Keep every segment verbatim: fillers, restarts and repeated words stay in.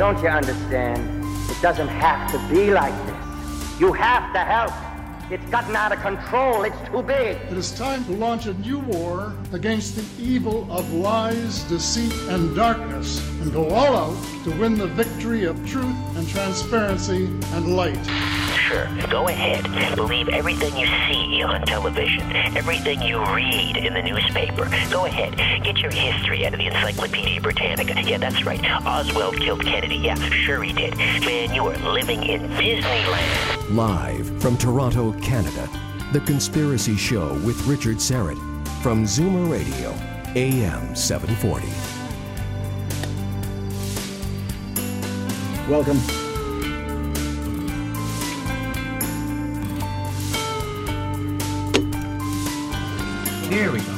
Don't you understand? It doesn't have to be like this. You have to help. It's gotten out of control. It's too big. It is time to launch a new war against the evil of lies, deceit, and darkness, and go all out to win the victory of truth and transparency and light. Sure, go ahead. Believe everything you see on television, everything you read in the newspaper. Go ahead. Get your history out of the Encyclopedia Britannica. Yeah, that's right. Oswald killed Kennedy. Yeah, sure he did. Man, you are living in Disneyland. Live from Toronto, Canada, The Conspiracy Show with Richard Syrett from Zoomer Radio, A M seven forty. Welcome. Here we go.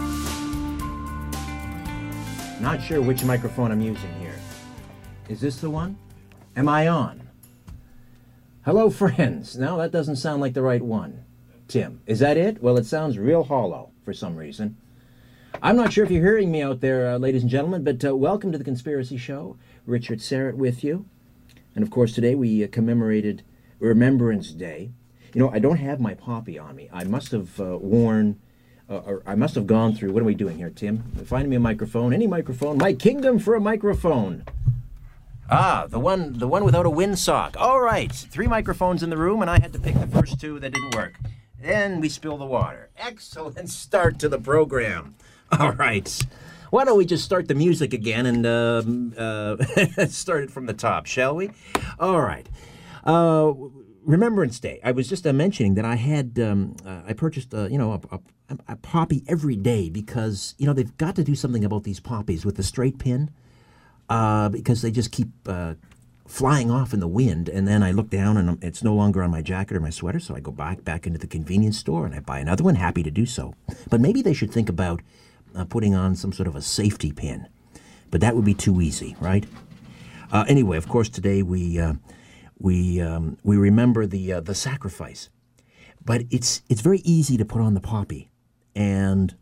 Not sure which microphone I'm using here. Is this the one? Am I on? Hello, friends. No, that doesn't sound like the right one. Tim, is that it? Well, it sounds real hollow for some reason. I'm not sure if you're hearing me out there, uh, ladies and gentlemen, but uh, welcome to The Conspiracy Show. Richard Syrett with you. And, of course, today we uh, commemorated Remembrance Day. You know, I don't have my poppy on me. I must have uh, worn... Uh, or I must have gone through, what are we doing here, Tim? Find me a microphone, any microphone. My kingdom for a microphone. Ah, the one the one without a windsock. All right, three microphones in the room, and I had to pick the first two that didn't work. Then we spill the water. Excellent start to the program. All right. Why don't we just start the music again and um, uh, start it from the top, shall we? All right. Uh, Remembrance Day. I was just uh, mentioning that I had, um, uh, I purchased, uh, you know, a, a a poppy every day because, you know, they've got to do something about these poppies with the straight pin uh, because they just keep uh, flying off in the wind. And then I look down and it's no longer on my jacket or my sweater, so I go back back into the convenience store and I buy another one, happy to do so. But maybe they should think about uh, putting on some sort of a safety pin. But that would be too easy, right? Uh, anyway, of course, today we uh, we um, we remember the uh, the sacrifice. But it's it's very easy to put on the poppy and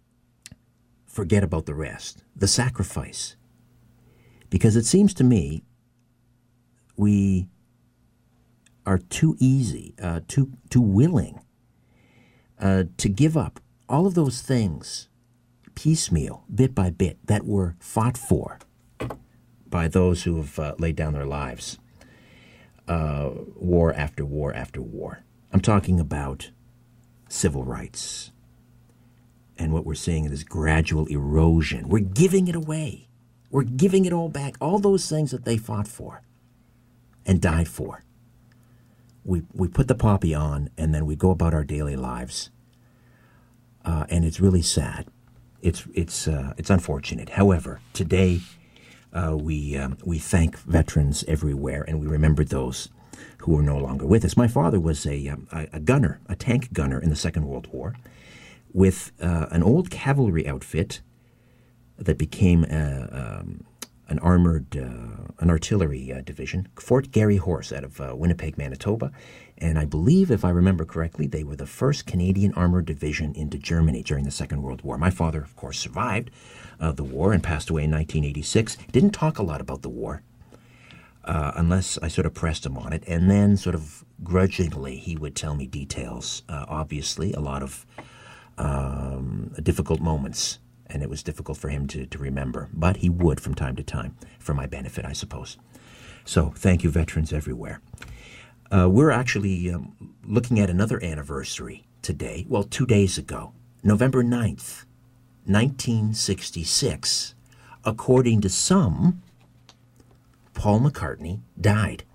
forget about the rest, the sacrifice. Because it seems to me we are too easy, uh, too too willing uh, to give up all of those things piecemeal, bit by bit, that were fought for by those who have uh, laid down their lives, uh, war after war after war. I'm talking about civil rights. And what we're seeing is gradual erosion. We're giving it away. We're giving it all back. All those things that they fought for and died for. We we put the poppy on and then we go about our daily lives. Uh, and it's really sad. It's it's uh, it's unfortunate. However, today uh, we um, we thank veterans everywhere and we remember those who are no longer with us. My father was a, um, a, a gunner, a tank gunner in the Second World War, with uh, an old cavalry outfit that became a, um, an armored, uh, an artillery uh, division, Fort Garry Horse out of uh, Winnipeg, Manitoba. And I believe, if I remember correctly, they were the first Canadian armored division into Germany during the Second World War. My father, of course, survived uh, the war and passed away in nineteen eighty-six. Didn't talk a lot about the war. Uh, unless I sort of pressed him on it, and then sort of grudgingly he would tell me details. Uh, obviously, a lot of um, difficult moments, and it was difficult for him to, to remember, but he would from time to time, for my benefit, I suppose. So, thank you, veterans everywhere. Uh, we're actually um, looking at another anniversary today, well, two days ago, November ninth, nineteen sixty-six. According to some, Paul McCartney died.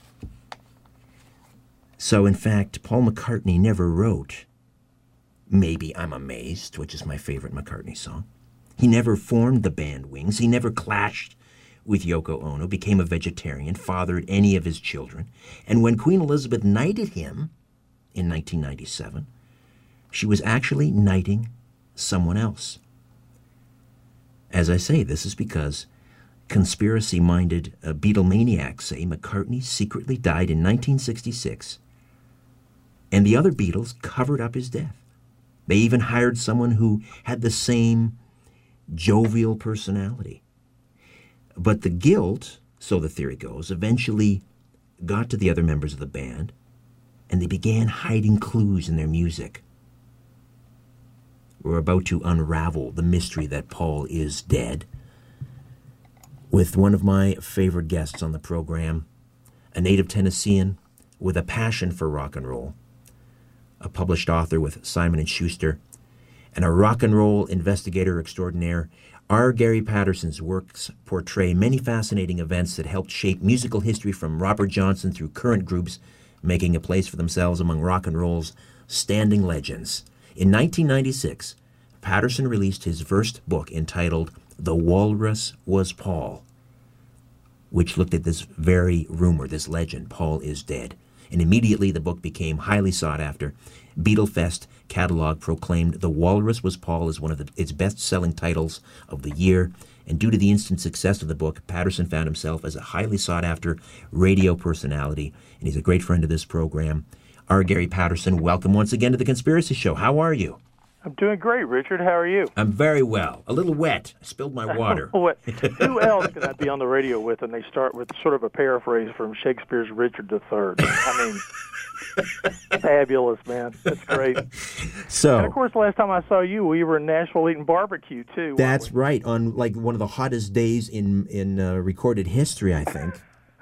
So, in fact, Paul McCartney never wrote Maybe I'm Amazed, which is my favorite McCartney song. He never formed the band Wings. He never clashed with Yoko Ono, became a vegetarian, fathered any of his children. And when Queen Elizabeth knighted him in nineteen ninety-seven, she was actually knighting someone else. As I say, this is because conspiracy-minded uh, Beatlemaniacs say McCartney secretly died in nineteen sixty-six, and the other Beatles covered up his death. They even hired someone who had the same jovial personality. But the guilt so the theory goes, eventually got to the other members of the band, and they began hiding clues in their music. We're about to unravel the mystery that Paul is dead with one of my favorite guests on the program, a native Tennessean with a passion for rock and roll, a published author with Simon and Schuster, and a rock and roll investigator extraordinaire. R. Gary Patterson's works portray many fascinating events that helped shape musical history from Robert Johnson through current groups making a place for themselves among rock and roll's standing legends. In nineteen ninety-six, Patterson released his first book entitled The Walrus Was Paul, which looked at this very rumor, this legend, Paul is dead. And immediately the book became highly sought after. Beatlefest catalog proclaimed The Walrus Was Paul as one of the, its best-selling titles of the year. And due to the instant success of the book, Patterson found himself as a highly sought-after radio personality, and he's a great friend of this program. R. Gary Patterson, welcome once again to The Conspiracy Show. How are you? I'm doing great, Richard. How are you? I'm very well. A little wet. I spilled my water. Who else can I be on the radio with? And they start with sort of a paraphrase from Shakespeare's Richard the Third. I mean, fabulous, man. That's great. So, and of course, last time I saw you, we were in Nashville eating barbecue too. That's right, on like one of the hottest days in in uh, recorded history, I think.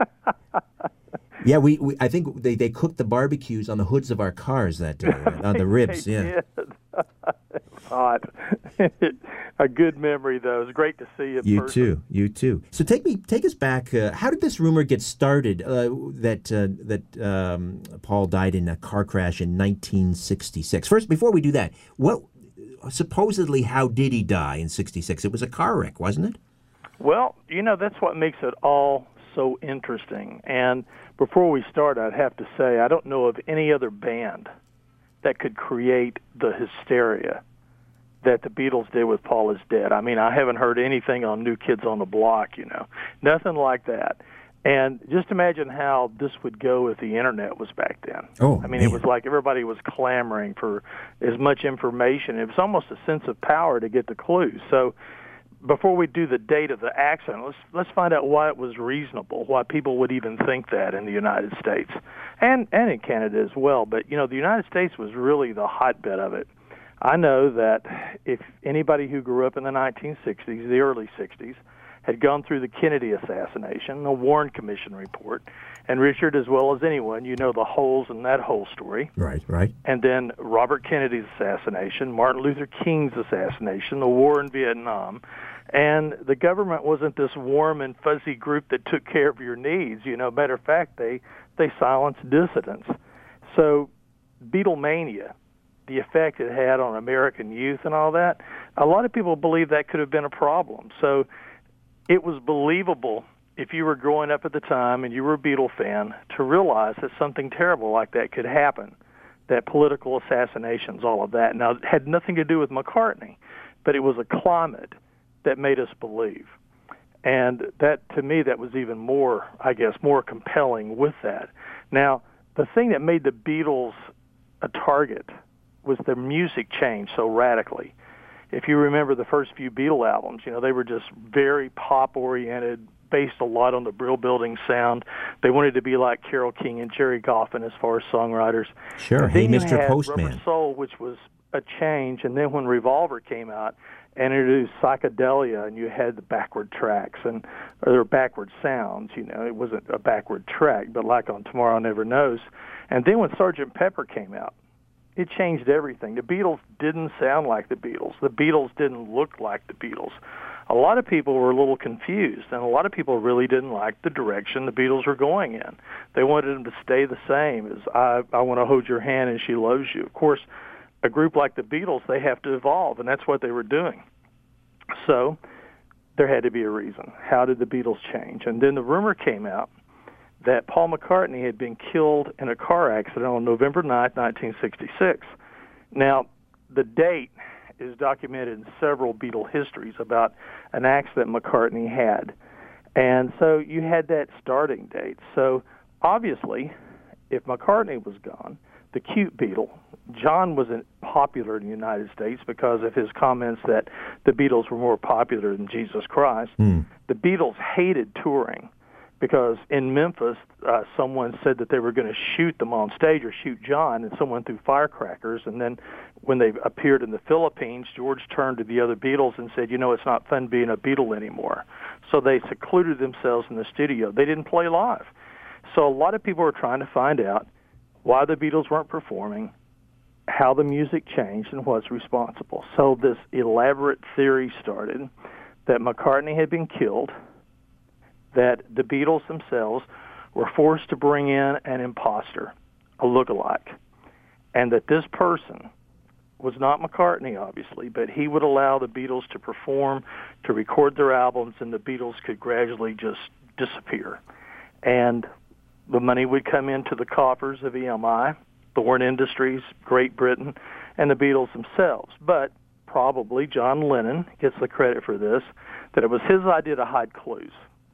Yeah, we, we I think they, they cooked the barbecues on the hoods of our cars that day, on the ribs. They yeah. Did. Hot. A good memory, though. It was great to see you. You person. too. You too. So take me, take us back. Uh, how did this rumor get started uh, that uh, that um, Paul died in a car crash in nineteen sixty-six? First, before we do that, what supposedly how did he die in sixty-six? It was a car wreck, wasn't it? Well, you know, that's what makes it all so interesting. And before we start, I'd have to say I don't know of any other band that could create the hysteria that the Beatles did with Paul is Dead. I mean, I haven't heard anything on New Kids on the Block, you know, nothing like that. And just imagine how this would go if the Internet was back then. Oh, I mean, man. It was like everybody was clamoring for as much information. It was almost a sense of power to get the clues. So before we do the date of the accident, let's let's find out why it was reasonable, why people would even think that in the United States and and in Canada as well. But you know, the United States was really the hotbed of it. I know that if anybody who grew up in the nineteen sixties, the early sixties, had gone through the Kennedy assassination, the Warren Commission report, and Richard, as well as anyone, you know the holes in that whole story. Right, right. And then Robert Kennedy's assassination, Martin Luther King's assassination, the war in Vietnam. And the government wasn't this warm and fuzzy group that took care of your needs. You know, matter of fact, they, they silenced dissidents. So Beatlemania, the effect it had on American youth and all that, a lot of people believe that could have been a problem. So it was believable if you were growing up at the time and you were a Beatle fan to realize that something terrible like that could happen, that political assassinations, all of that. Now, it had nothing to do with McCartney, but it was a climate that made us believe. And that, to me, that was even more, I guess, more compelling with that. Now, the thing that made the Beatles a target was their music changed so radically. If you remember the first few Beatle albums, you know, they were just very pop-oriented, based a lot on the Brill Building sound. They wanted to be like Carole King and Jerry Goffin as far as songwriters. Sure, and Hey, then you Mister had Postman. Rubber Soul, which was a change, and then when Revolver came out and introduced psychedelia, and you had the backward tracks and or backward sounds, you know, it wasn't a backward track, but like on Tomorrow Never Knows. And then when Sergeant Pepper came out, it changed everything. The Beatles didn't sound like the Beatles. The Beatles didn't look like the Beatles. A lot of people were a little confused, and a lot of people really didn't like the direction the Beatles were going in. They wanted them to stay the same as I, I Want to Hold Your Hand and She Loves You. Of course, a group like the Beatles, they have to evolve, and that's what they were doing. So there had to be a reason. How did the Beatles change? And then the rumor came out that Paul McCartney had been killed in a car accident on November ninth, nineteen sixty-six. Now, the date is documented in several Beatle histories about an accident McCartney had. And so you had that starting date. So obviously, if McCartney was gone, the cute Beatle, John wasn't popular in the United States because of his comments that the Beatles were more popular than Jesus Christ. Mm. The Beatles hated touring. because in Memphis, uh, someone said that they were going to shoot them on stage or shoot John, and someone threw firecrackers. And then when they appeared in the Philippines, George turned to the other Beatles and said, you know, it's not fun being a Beatle anymore. So they secluded themselves in the studio. They didn't play live. So a lot of people were trying to find out why the Beatles weren't performing, how the music changed, and what's responsible. So this elaborate theory started that McCartney had been killed, that the Beatles themselves were forced to bring in an imposter, a lookalike, and that this person was not McCartney, obviously, but he would allow the Beatles to perform, to record their albums, and the Beatles could gradually just disappear. And the money would come into the coffers of E M I, Thorn Industries, Great Britain, and the Beatles themselves. But probably John Lennon gets the credit for this, that it was his idea to hide clues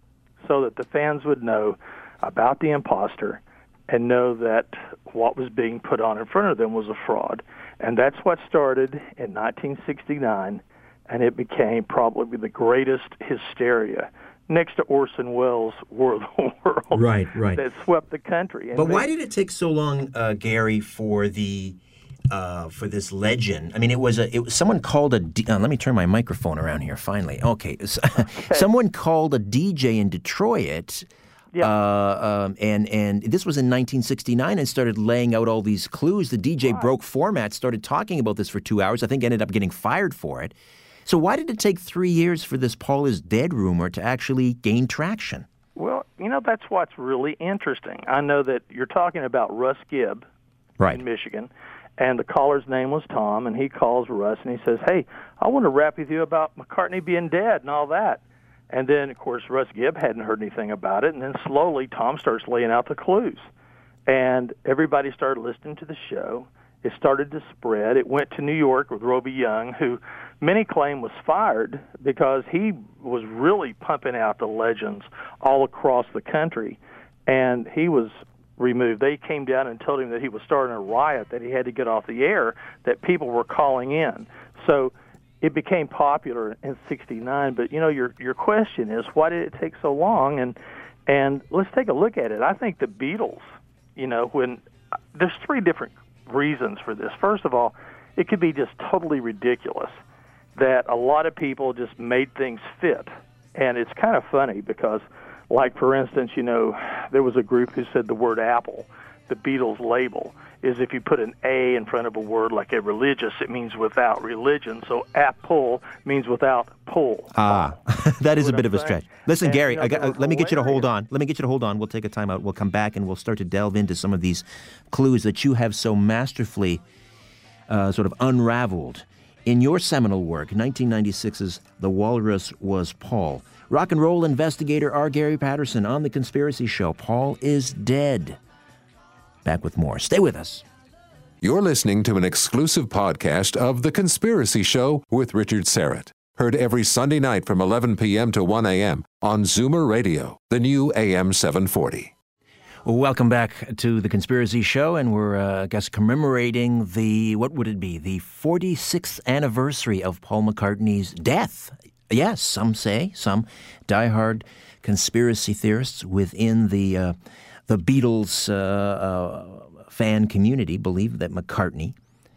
so that the fans would know about the imposter and know that what was being put on in front of them was a fraud. And that's what started in nineteen sixty-nine, and it became probably the greatest hysteria next to Orson Welles' War of the World, right, right, that swept the country. And but why did it take so long, uh, Gary, for the uh, for this legend? I mean, it was a it was, someone called a. D, uh, let me turn my microphone around here. Finally, okay. okay. Someone called a D J in Detroit. Yeah. Uh, um, and and this was in nineteen sixty-nine, and started laying out all these clues. The D J right. broke format, started talking about this for two hours. I think ended up getting fired for it. So why did it take three years for this Paul is dead rumor to actually gain traction? Well, you know, that's what's really interesting. I know that you're talking about Russ Gibb right. in Michigan, and the caller's name was Tom, and he calls Russ, and he says, hey, I want to rap with you about McCartney being dead and all that. And then, of course, Russ Gibb hadn't heard anything about it, and then slowly Tom starts laying out the clues. And everybody started listening to the show. It started to spread. It went to New York with Roby Young, who many claim was fired because he was really pumping out the legends all across the country, and he was removed. They came down and told him that he was starting a riot, that he had to get off the air, that people were calling in. So it became popular in sixty-nine. But, you know, your your question is, why did it take so long? And and let's take a look at it. I think the Beatles, you know, when there's three different reasons for this. First of all, it could be just totally ridiculous that a lot of people just made things fit. And it's kind of funny because, like, for instance, you know, there was a group who said the word apple, the Beatles label, is if you put an A in front of a word like a religious, it means without religion. So apple means without pull. Ah, that is a bit of a stretch. Listen, and, Gary, you know, I got, uh, let me get you to hold on. Let me get you to hold on. We'll take a time out. We'll come back and we'll start to delve into some of these clues that you have so masterfully uh, sort of unraveled in your seminal work, nineteen ninety-six's The Walrus Was Paul. Rock and roll investigator R. Gary Patterson on The Conspiracy Show. Paul is dead. Back with more. Stay with us. You're listening to an exclusive podcast of The Conspiracy Show with Richard Syrett. Heard every Sunday night from eleven p.m. to one a.m. on Zoomer Radio, the new A M seven forty. Well, welcome back to The Conspiracy Show, and we're, uh, I guess, commemorating the, what would it be, the forty-sixth anniversary of Paul McCartney's death. Yes, some say, some diehard conspiracy theorists within the uh, the Beatles uh, uh, fan community believe that McCartney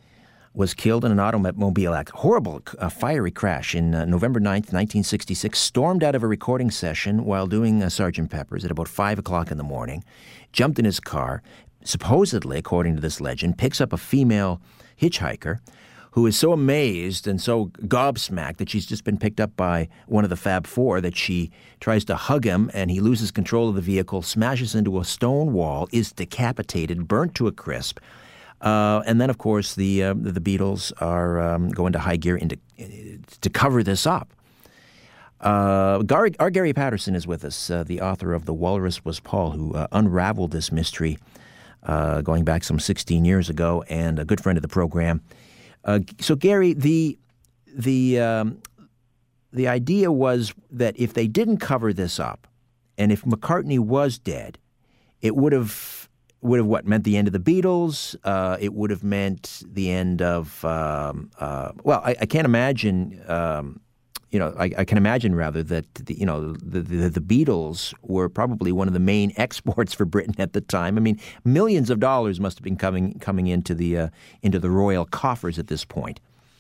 was killed in an automobile accident. Horrible, uh, fiery crash in uh, November ninth, nineteen sixty-six. Stormed out of a recording session while doing uh, Sergeant Pepper's at about five o'clock in the morning. Jumped in his car. Supposedly, according to this legend, picks up a female hitchhiker who is so amazed and so gobsmacked that she's just been picked up by one of the Fab Four that she tries to hug him, and he loses control of the vehicle, smashes into a stone wall, is decapitated, burnt to a crisp. Uh, and then, of course, the uh, the Beatles are um, going to high gear into, to cover this up. Uh, Gar- our Gary Patterson is with us, uh, the author of The Walrus Was Paul, who uh, unraveled this mystery uh, going back some sixteen years ago, and a good friend of the program. Uh, so, Gary, the the um, the idea was that if they didn't cover this up, and if McCartney was dead, it would have would have what meant the end of the Beatles. Uh, it would have meant the end of um, uh, well, I, I can't imagine um, you know, I, I can imagine rather that the, you know the, the the Beatles were probably one of the main exports for Britain at the time. I mean, millions of dollars must have been coming coming into the uh, into the royal coffers at this point.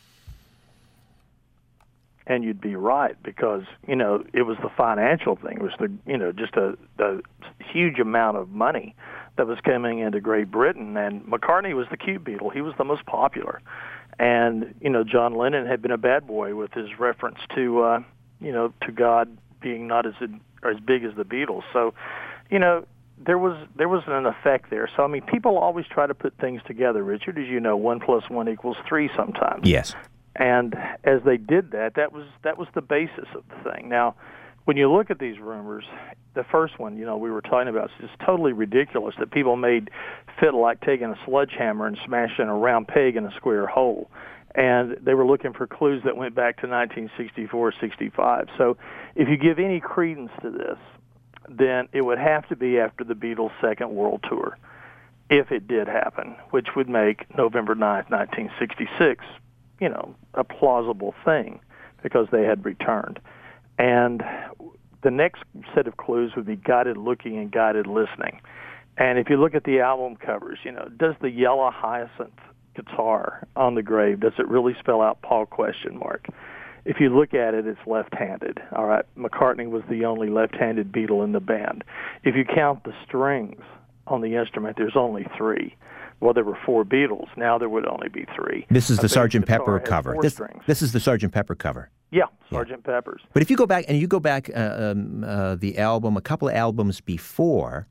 And you'd be right, because, you know, it was the financial thing. It was the, you know, just a, a huge amount of money that was coming into Great Britain. And McCartney was the cute Beatle. He was the most popular. And, you know, John Lennon had been a bad boy with his reference to, uh, you know, to God being not as or as big as the Beatles. So, you know, there was there was an effect there. So, I mean, people always try to put things together, Richard. As you know, one plus one equals three sometimes. Yes. And as they did that, that was that was the basis of the thing. Now, when you look at these rumors, the first one, you know, we were talking about, is just totally ridiculous that people made fit like taking a sledgehammer and smashing a round peg in a square hole. And they were looking for clues that went back to nineteen sixty-four, sixty-five. So if you give any credence to this, then it would have to be after the Beatles' second world tour, if it did happen, which would make November ninth, nineteen sixty-six, you know, a plausible thing, because they had returned. And the next set of clues would be guided looking and guided listening. And if you look at the album covers, you know, does the yellow hyacinth guitar on the grave, does it really spell out Paul question mark? If you look at it, it's left-handed. All right, McCartney was the only left-handed Beatle in the band. If you count the strings on the instrument, there's only three. Well, there were four Beatles. Now there would only be three. This is A the bass Sergeant guitar Pepper has cover. four This, strings. this is the Sergeant Pepper cover. Yeah, Sergeant yeah. Pepper's. But if you go back, and you go back uh, um, uh, the album, a couple of albums before,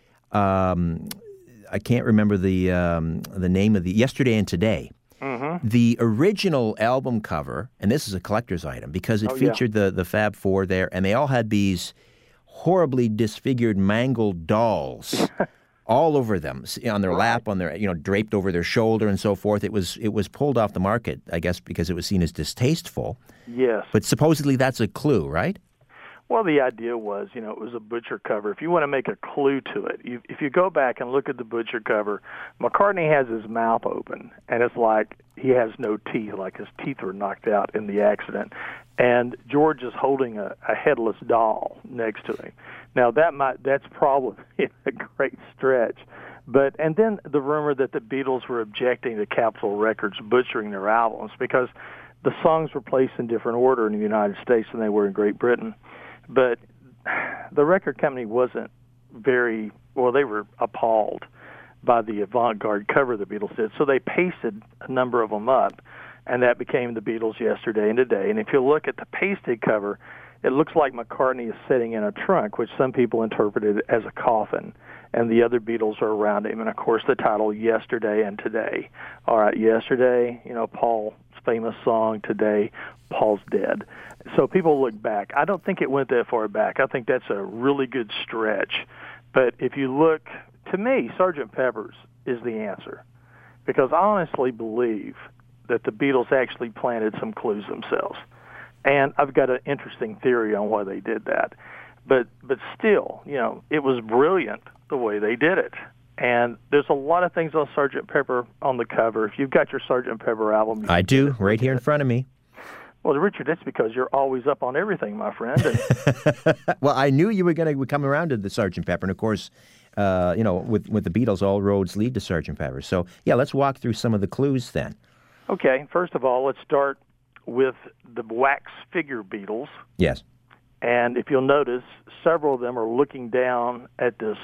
um, I can't remember the um, the name of the, Yesterday and Today. Mm-hmm. The original album cover, and this is a collector's item, because it Oh, yeah. featured the, the Fab Four there, and they all had these horribly disfigured, mangled dolls all over them, on their Right. lap, on their, you know, draped over their shoulder and so forth. It was it was pulled off the market, I guess, because it was seen as distasteful. Yes. But supposedly that's a clue, right? Well, the idea was, you know, it was a Butcher cover. If you want to make a clue to it, you, if you go back and look at the Butcher cover, McCartney has his mouth open, and it's like he has no teeth, like his teeth were knocked out in the accident. And George is holding a, a headless doll next to him. Now, that might that's probably a great stretch. But and then the rumor that the Beatles were objecting to Capitol Records butchering their albums because the songs were placed in different order in the United States than they were in Great Britain. But the record company wasn't very, well, they were appalled by the avant-garde cover the Beatles did. So they pasted a number of them up, and that became the Beatles Yesterday and Today. And if you look at the pasted cover, it looks like McCartney is sitting in a trunk, which some people interpreted as a coffin, and the other Beatles are around him. And, of course, the title, Yesterday and Today. All right, yesterday, you know, Paul's famous song, today, Paul's dead. So people look back. I don't think it went that far back. I think that's a really good stretch. But if you look, to me, Sergeant Pepper's is the answer, because I honestly believe that the Beatles actually planted some clues themselves. And I've got an interesting theory on why they did that. But but still, you know, it was brilliant the way they did it. And there's a lot of things on Sergeant Pepper on the cover. If you've got your Sergeant Pepper album, you I can do, get it. right here in front of me. Well, Richard, that's because you're always up on everything, my friend. And Well, I knew you were going to come around to the Sergeant Pepper, and of course, uh, you know, with with the Beatles, all roads lead to Sergeant Pepper. So, yeah, let's walk through some of the clues then. okay, first of all, let's start with the wax figure Beatles. Yes. And if you'll notice, several of them are looking down at this,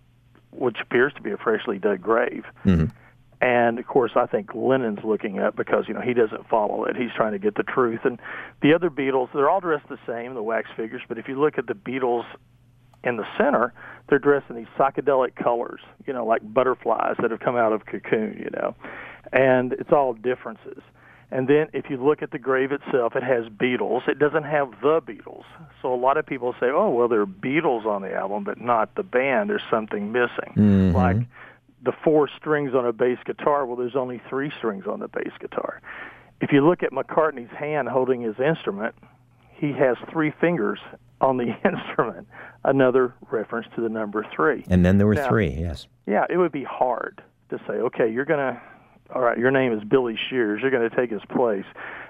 which appears to be a freshly dug grave. Mm-hmm. And, of course, I think Lennon's looking up because, you know, he doesn't follow it. He's trying to get the truth. And the other Beatles, they're all dressed the same, the wax figures. But if you look at the Beatles in the center, they're dressed in these psychedelic colors, you know, like butterflies that have come out of cocoon, you know. And it's all differences. And then if you look at the grave itself, it has Beatles. It doesn't have the Beatles. So a lot of people say, oh, well, there are Beatles on the album, but not the band. There's something missing. Mm-hmm. Like the four strings on a bass guitar, well, there's only three strings on the bass guitar. If you look at McCartney's hand holding his instrument, he has three fingers on the instrument, another reference to the number three. And then there were Now, three, yes. Yeah, it would be hard to say, okay, you're going to, all right, your name is Billy Shears, you're going to take his place.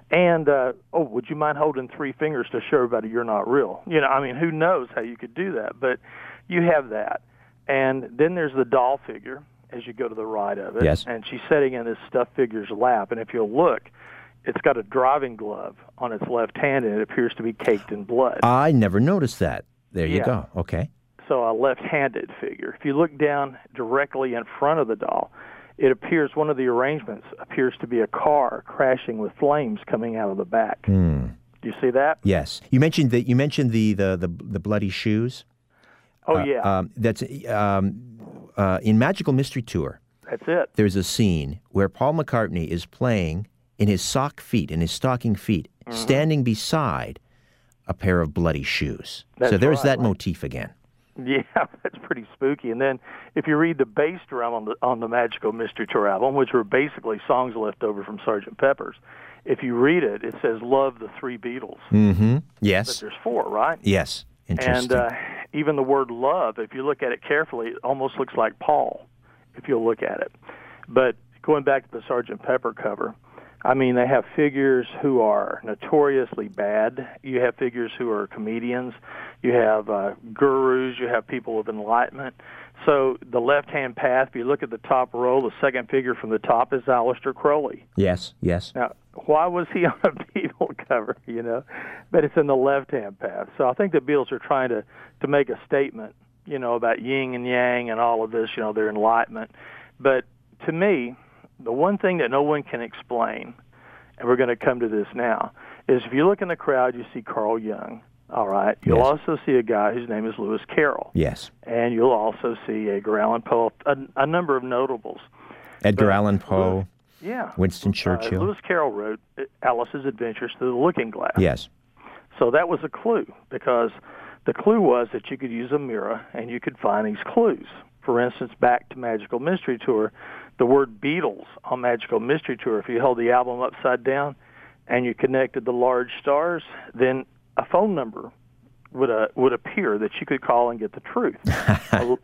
And, uh, oh, would you mind holding three fingers to show everybody you're not real? You know, I mean, who knows how you could do that, but you have that. And then there's the doll figure as you go to the right of it. Yes. And she's sitting in this stuffed figure's lap, and if you'll look, it's got a driving glove on its left hand, and it appears to be caked in blood. I never noticed that. There you Yeah. go. Okay. So a left-handed figure. If you look down directly in front of the doll, it appears one of the arrangements appears to be a car crashing with flames coming out of the back. Hmm. Do you see that? Yes. You mentioned that. You mentioned the the the, the bloody shoes. Oh, Uh, yeah. Um, that's um, uh, in Magical Mystery Tour. That's it. There's a scene where Paul McCartney is playing in his sock feet, in his stocking feet, Mm-hmm. standing beside a pair of bloody shoes. That's so there's right, that right. motif again. Yeah, that's pretty spooky. And then if you read the bass drum on the on the Magical Mystery Tour album, which were basically songs left over from Sergeant Pepper's, if you read it, it says "Love the Three Beatles." Mm-hmm. But Yes. there's four, right? Yes. Interesting. And uh, even the word love, if you look at it carefully, it almost looks like Paul, if you'll look at it. But going back to the Sergeant Pepper cover, I mean, they have figures who are notoriously bad. You have figures who are comedians. You have uh, gurus. You have people of enlightenment. So the left-hand path, if you look at the top row, the second figure from the top is Aleister Crowley. yes. Yes. Now, why was he on a Beatle cover, you know? But it's in the left-hand path. So I think the Beatles are trying to, to make a statement, you know, about yin and yang and all of this, you know, their enlightenment. But to me, the one thing that no one can explain, and we're going to come to this now, is if you look in the crowd, you see Carl Jung, all right? You'll Yes. also see a guy whose name is Lewis Carroll. Yes. And you'll also see Edgar Allan Poe, a, a number of notables. Edgar But Allan Poe. Yeah. Winston Uh, Churchill. Lewis Carroll wrote Alice's Adventures Through the Looking Glass. Yes. So that was a clue, because the clue was that you could use a mirror and you could find these clues. For instance, back to Magical Mystery Tour, the word Beatles on Magical Mystery Tour, if you held the album upside down and you connected the large stars, then a phone number would uh, would appear that you could call and get the truth. a,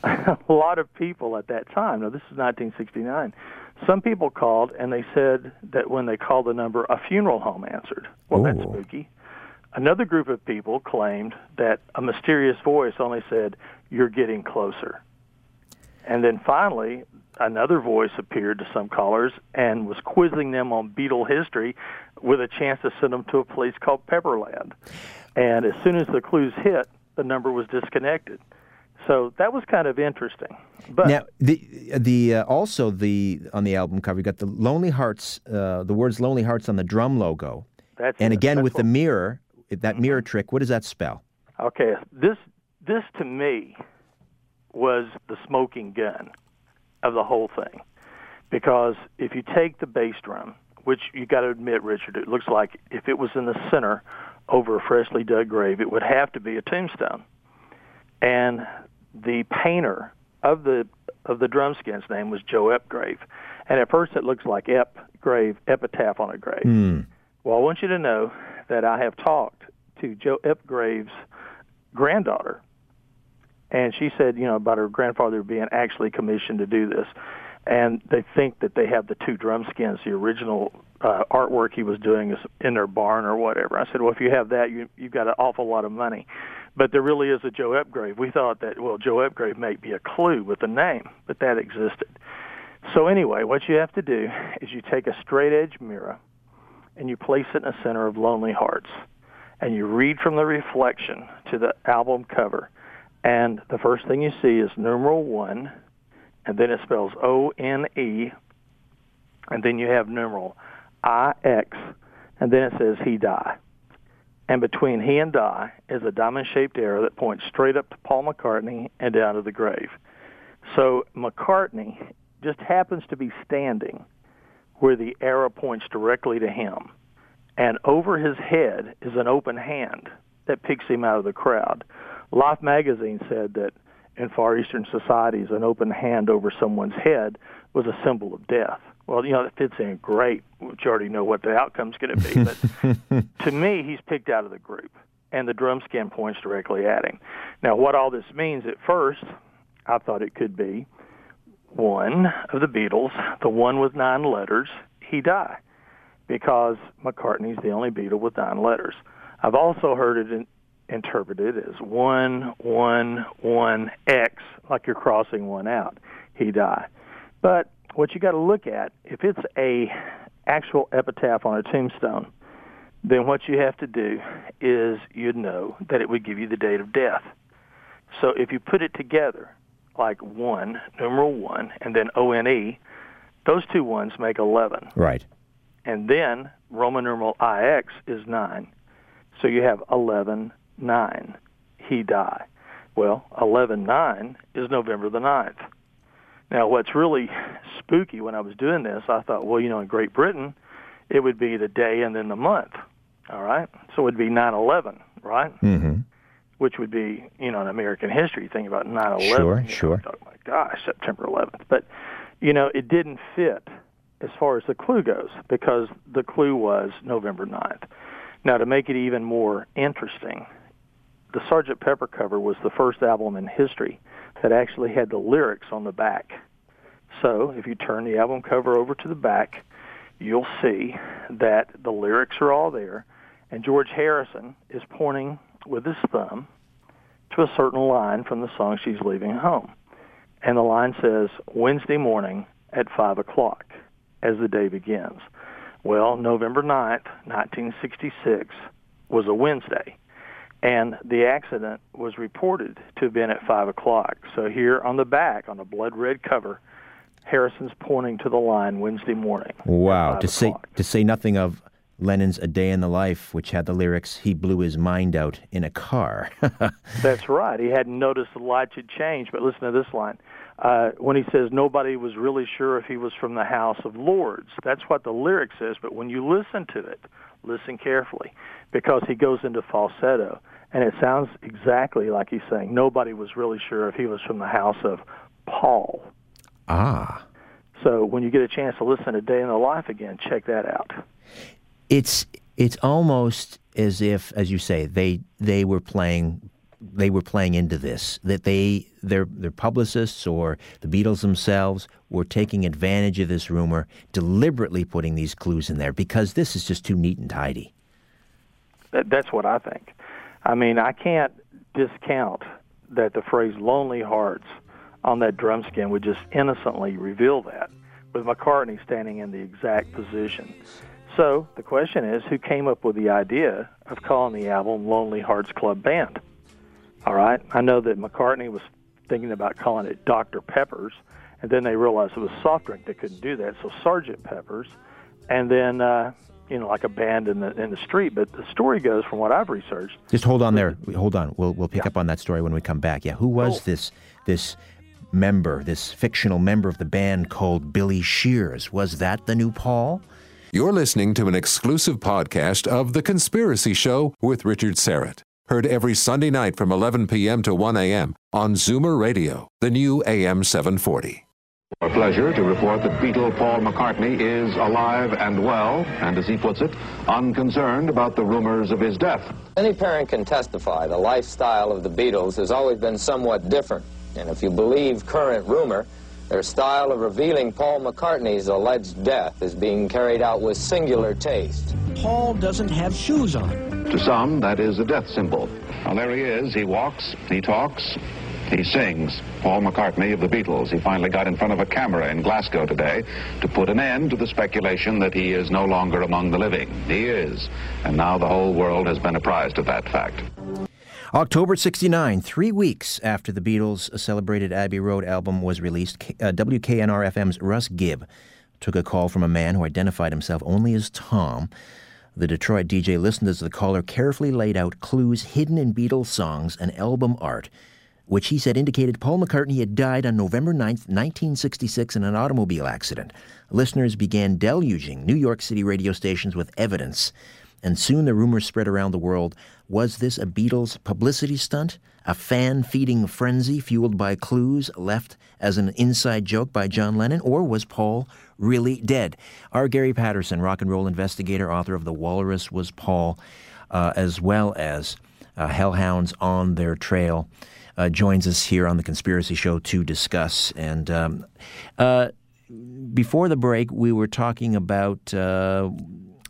a lot of people at that time, now this is nineteen sixty-nine, some people called and they said that when they called the number, a funeral home answered. Well, that's Ooh. spooky. Another group of people claimed that a mysterious voice only said, "You're getting closer." And then finally, another voice appeared to some callers and was quizzing them on Beatle history with a chance to send them to a place called Pepperland. And as soon as the clues hit, the number was disconnected. So that was kind of interesting. But Now, the the uh, also the on the album cover, you got the Lonely Hearts, uh, the words "Lonely Hearts" on the drum logo, that's and it. again That's with the what- mirror, that mirror trick. What does that spell? Okay, this this to me was the smoking gun of the whole thing, because if you take the bass drum, which you got to admit, Richard, it looks like if it was in the center over a freshly dug grave, it would have to be a tombstone. And the painter of the of the drum skin's name was Joe Epgrave, and at first it looks like Ep grave, epitaph on a grave. Hmm. Well, I want you to know that I have talked to Joe Epgrave's granddaughter, and she said, you know, about her grandfather being actually commissioned to do this. And they think that they have the two drum skins, the original uh, artwork he was doing is in their barn or whatever. I said, well, if you have that, you, you've got an awful lot of money. But there really is a Joe Epgrave. We thought that, well, Joe Epgrave may be a clue with the name, but that existed. So anyway, what you have to do is you take a straight-edge mirror and you place it in the center of Lonely Hearts, and you read from the reflection to the album cover. And the first thing you see is numeral one, and then it spells O N E, and then you have numeral I X, and then it says he die. And between he and die is a diamond-shaped arrow that points straight up to Paul McCartney and down to the grave. So McCartney just happens to be standing where the arrow points directly to him. And over his head is an open hand that picks him out of the crowd. Life magazine said that in Far Eastern societies, an open hand over someone's head was a symbol of death. Well, you know, that fits in great, which you already know what the outcome's going to be. But to me, he's picked out of the group, and the drum skin points directly at him. Now, what all this means, at first, I thought it could be one of the Beatles, the one with nine letters, he die. because McCartney's the only Beatle with nine letters. I've also heard it in, interpreted as one, one, one, X, like you're crossing one out. He died. But what you got to look at, if it's a actual epitaph on a tombstone, then what you have to do is you'd know that it would give you the date of death. So if you put it together, like one, numeral one, and then O N E, those two ones make eleven. Right. And then Roman numeral I X is nine. So you have eleven nine. He died. Well, eleven nine is November the ninth. Now, what's really spooky when I was doing this, I thought, well, you know, in Great Britain, it would be the day and then the month. All right? So it would be nine eleven, right? Mm-hmm. Which would be, you know, in American history, think about nine eleven. Sure, you know, sure. Oh, my gosh, September eleventh. But, you know, it didn't fit as far as the clue goes because the clue was November ninth. Now, to make it even more interesting, the Sergeant Pepper cover was the first album in history that actually had the lyrics on the back. So if you turn the album cover over to the back, you'll see that the lyrics are all there, and George Harrison is pointing with his thumb to a certain line from the song She's Leaving Home. And the line says, Wednesday morning at five o'clock as the day begins. Well, November ninth, nineteen sixty-six was a Wednesday, and the accident was reported to have been at five o'clock. So here on the back, on the blood-red cover, Harrison's pointing to the line Wednesday morning. Wow, to say, to say nothing of Lennon's A Day in the Life, which had the lyrics, he blew his mind out in a car. That's right. He hadn't noticed the lights had changed, but listen to this line. Uh, when he says nobody was really sure if he was from the House of Lords, that's what the lyric says, but when you listen to it, listen carefully, because he goes into falsetto, and it sounds exactly like he's saying nobody was really sure if he was from the House of Paul. Ah. So when you get a chance to listen to Day in the Life again, check that out. It's it's almost as if, as you say, they they were playing they were playing into this, that they their their publicists or the Beatles themselves were taking advantage of this rumor, deliberately putting these clues in there because this is just too neat and tidy. That, that's what I think. I mean, I can't discount that the phrase "lonely hearts" on that drum skin would just innocently reveal that, with McCartney standing in the exact position. So the question is, who came up with the idea of calling the album Lonely Hearts Club Band? All right, I know that McCartney was thinking about calling it Doctor Pepper's, and then they realized it was a soft drink. They couldn't do that, so Sergeant Pepper's, and then, uh, you know, like a band in the in the street. But the story goes, from what I've researched... Just hold on there. Hold on. We'll, we'll pick yeah. up on that story when we come back. Yeah, who was oh. this this... member, this fictional member of the band called Billy Shears? Was that the new Paul? You're listening to an exclusive podcast of The Conspiracy Show with Richard Serrett. Heard every Sunday night from eleven p.m. to one a.m. on Zoomer Radio, the new A M seven forty. Our pleasure to report that Beatle Paul McCartney is alive and well, and as he puts it, unconcerned about the rumors of his death. Any parent can testify the lifestyle of the Beatles has always been somewhat different. And if you believe current rumor, their style of revealing Paul McCartney's alleged death is being carried out with singular taste. Paul doesn't have shoes on. To some, that is a death symbol. Well, there he is. He walks, he talks, he sings. Paul McCartney of the Beatles. He finally got in front of a camera in Glasgow today to put an end to the speculation that he is no longer among the living. He is. And now the whole world has been apprised of that fact. October sixty-nine, three weeks after the Beatles' celebrated Abbey Road album was released, uh, W K N R F M's Russ Gibb took a call from a man who identified himself only as Tom. The Detroit D J listened as the caller carefully laid out clues hidden in Beatles songs and album art, which he said indicated Paul McCartney had died on November ninth, nineteen sixty-six in an automobile accident. Listeners began deluging New York City radio stations with evidence, and soon the rumors spread around the world. Was this a Beatles publicity stunt? A fan-feeding frenzy fueled by clues left as an inside joke by John Lennon? Or was Paul really dead? Our Gary Patterson, rock and roll investigator, author of The Walrus Was Paul, uh, as well as uh, Hellhounds on Their Trail, uh, joins us here on The Conspiracy Show to discuss. And um, uh, before the break, we were talking about... Uh,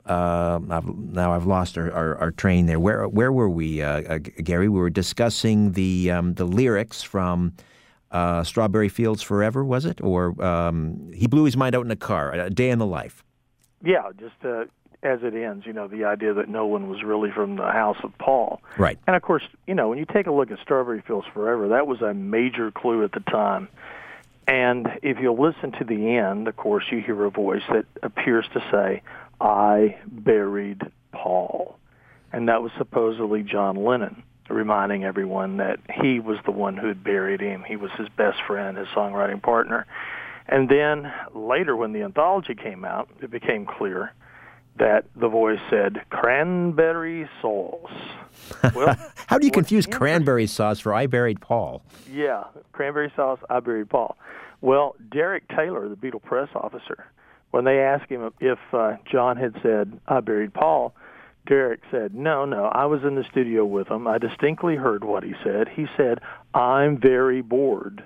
uh, I've, now I've lost our, our, our train there. Where where were we, uh, uh, Gary? We were discussing the um, the lyrics from uh, Strawberry Fields Forever, was it? Or um, He Blew His Mind Out in a Car, A Day in the Life. Yeah, just uh, as it ends, you know, the idea that no one was really from the house of Paul. Right. And, of course, you know, when you take a look at Strawberry Fields Forever, that was a major clue at the time. And if you listen to the end, of course, you hear a voice that appears to say, I buried Paul. And that was supposedly John Lennon, reminding everyone that he was the one who had buried him. He was his best friend, his songwriting partner. And then later when the anthology came out, it became clear that the voice said, cranberry sauce. Well, how do you confuse cranberry sauce for I Buried Paul? Yeah, cranberry sauce, I Buried Paul. Well, Derek Taylor, the Beatle press officer, when they asked him if uh, John had said, I buried Paul, Derek said, no, no, I was in the studio with him. I distinctly heard what he said. He said, I'm very bored.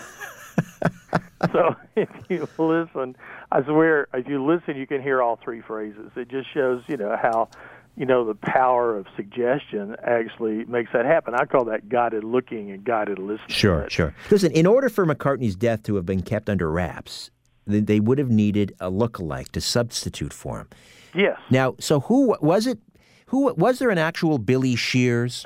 So if you listen, I swear, if you listen, you can hear all three phrases. It just shows, you know, how, you know, the power of suggestion actually makes that happen. I call that guided looking and guided listening. Sure, sure. Listen, in order for McCartney's death to have been kept under wraps, they would have needed a lookalike to substitute for him. Yes. Now, so who was it? Who was there an actual Billy Shears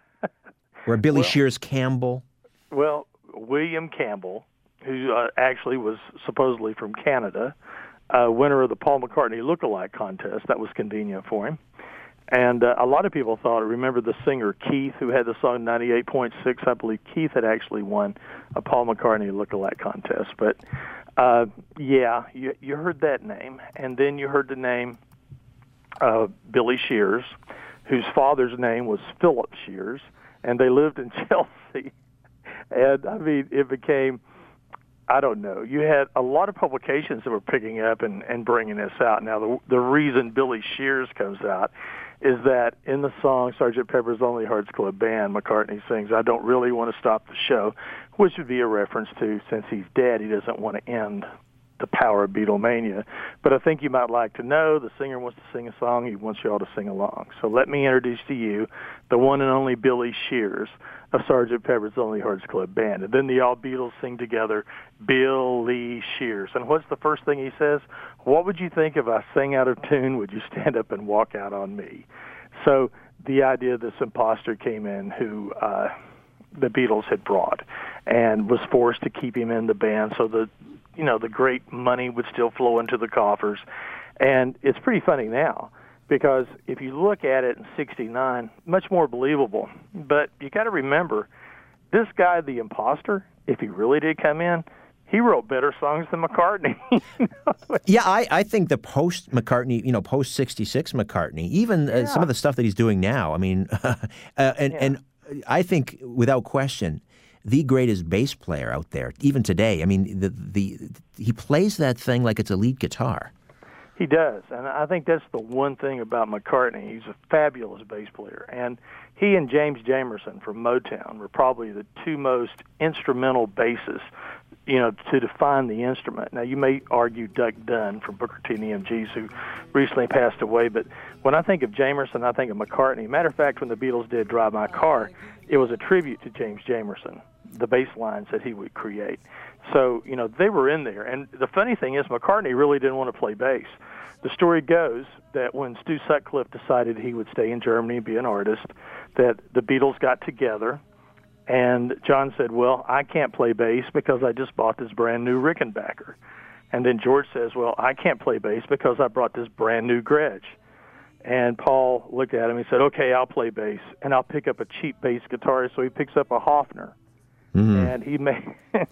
or Billy well, Shears Campbell? Well, William Campbell, who uh, actually was supposedly from Canada, uh, winner of the Paul McCartney lookalike contest. That was convenient for him. And uh, a lot of people thought, remember the singer Keith, who had the song ninety-eight point six? I believe Keith had actually won a Paul McCartney lookalike contest. But, uh, yeah, you, you heard that name. And then you heard the name uh, Billy Shears, whose father's name was Philip Shears, and they lived in Chelsea. And, I mean, it became, I don't know, you had a lot of publications that were picking up and, and bringing this out. Now, the, the reason Billy Shears comes out is that in the song Sergeant Pepper's Lonely Hearts Club Band, McCartney sings, I don't really want to stop the show, which would be a reference to, since he's dead, he doesn't want to end the power of Beatlemania. But I think you might like to know the singer wants to sing a song, he wants you all to sing along. So let me introduce to you the one and only Billy Shears of Sergeant Pepper's Lonely Hearts Club Band. And then the all Beatles sing together, Billy Shears. And what's the first thing he says? What would you think if I sang out of tune? Would you stand up and walk out on me? So the idea of this imposter came in who uh, the Beatles had brought and was forced to keep him in the band so that, you know, the great money would still flow into the coffers. And it's pretty funny now, because if you look at it in sixty-nine, much more believable. But you got to remember, this guy, the imposter, if he really did come in, he wrote better songs than McCartney. Yeah, I, I think the post-McCartney, you know, post-sixty-six McCartney, even uh, yeah. some of the stuff that he's doing now, I mean, uh, and, yeah. and I think, without question, the greatest bass player out there, even today. I mean, the the he plays that thing like it's a lead guitar. He does, and I think that's the one thing about McCartney. He's a fabulous bass player, and he and James Jamerson from Motown were probably the two most instrumental bassists, you know, to define the instrument. Now, you may argue Duck Dunn from Booker T and the M Gs, who recently passed away, but when I think of Jamerson, I think of McCartney. Matter of fact, when the Beatles did Drive My Car, it was a tribute to James Jamerson, the bass lines that he would create. So, you know, they were in there. And the funny thing is, McCartney really didn't want to play bass. The story goes that when Stu Sutcliffe decided he would stay in Germany and be an artist, that the Beatles got together, and John said, well, I can't play bass because I just bought this brand new Rickenbacker. And then George says, well, I can't play bass because I brought this brand new Gretsch. And Paul looked at him and said, okay, I'll play bass, and I'll pick up a cheap bass guitar. So he picks up a Hofner. Mm-hmm. And he made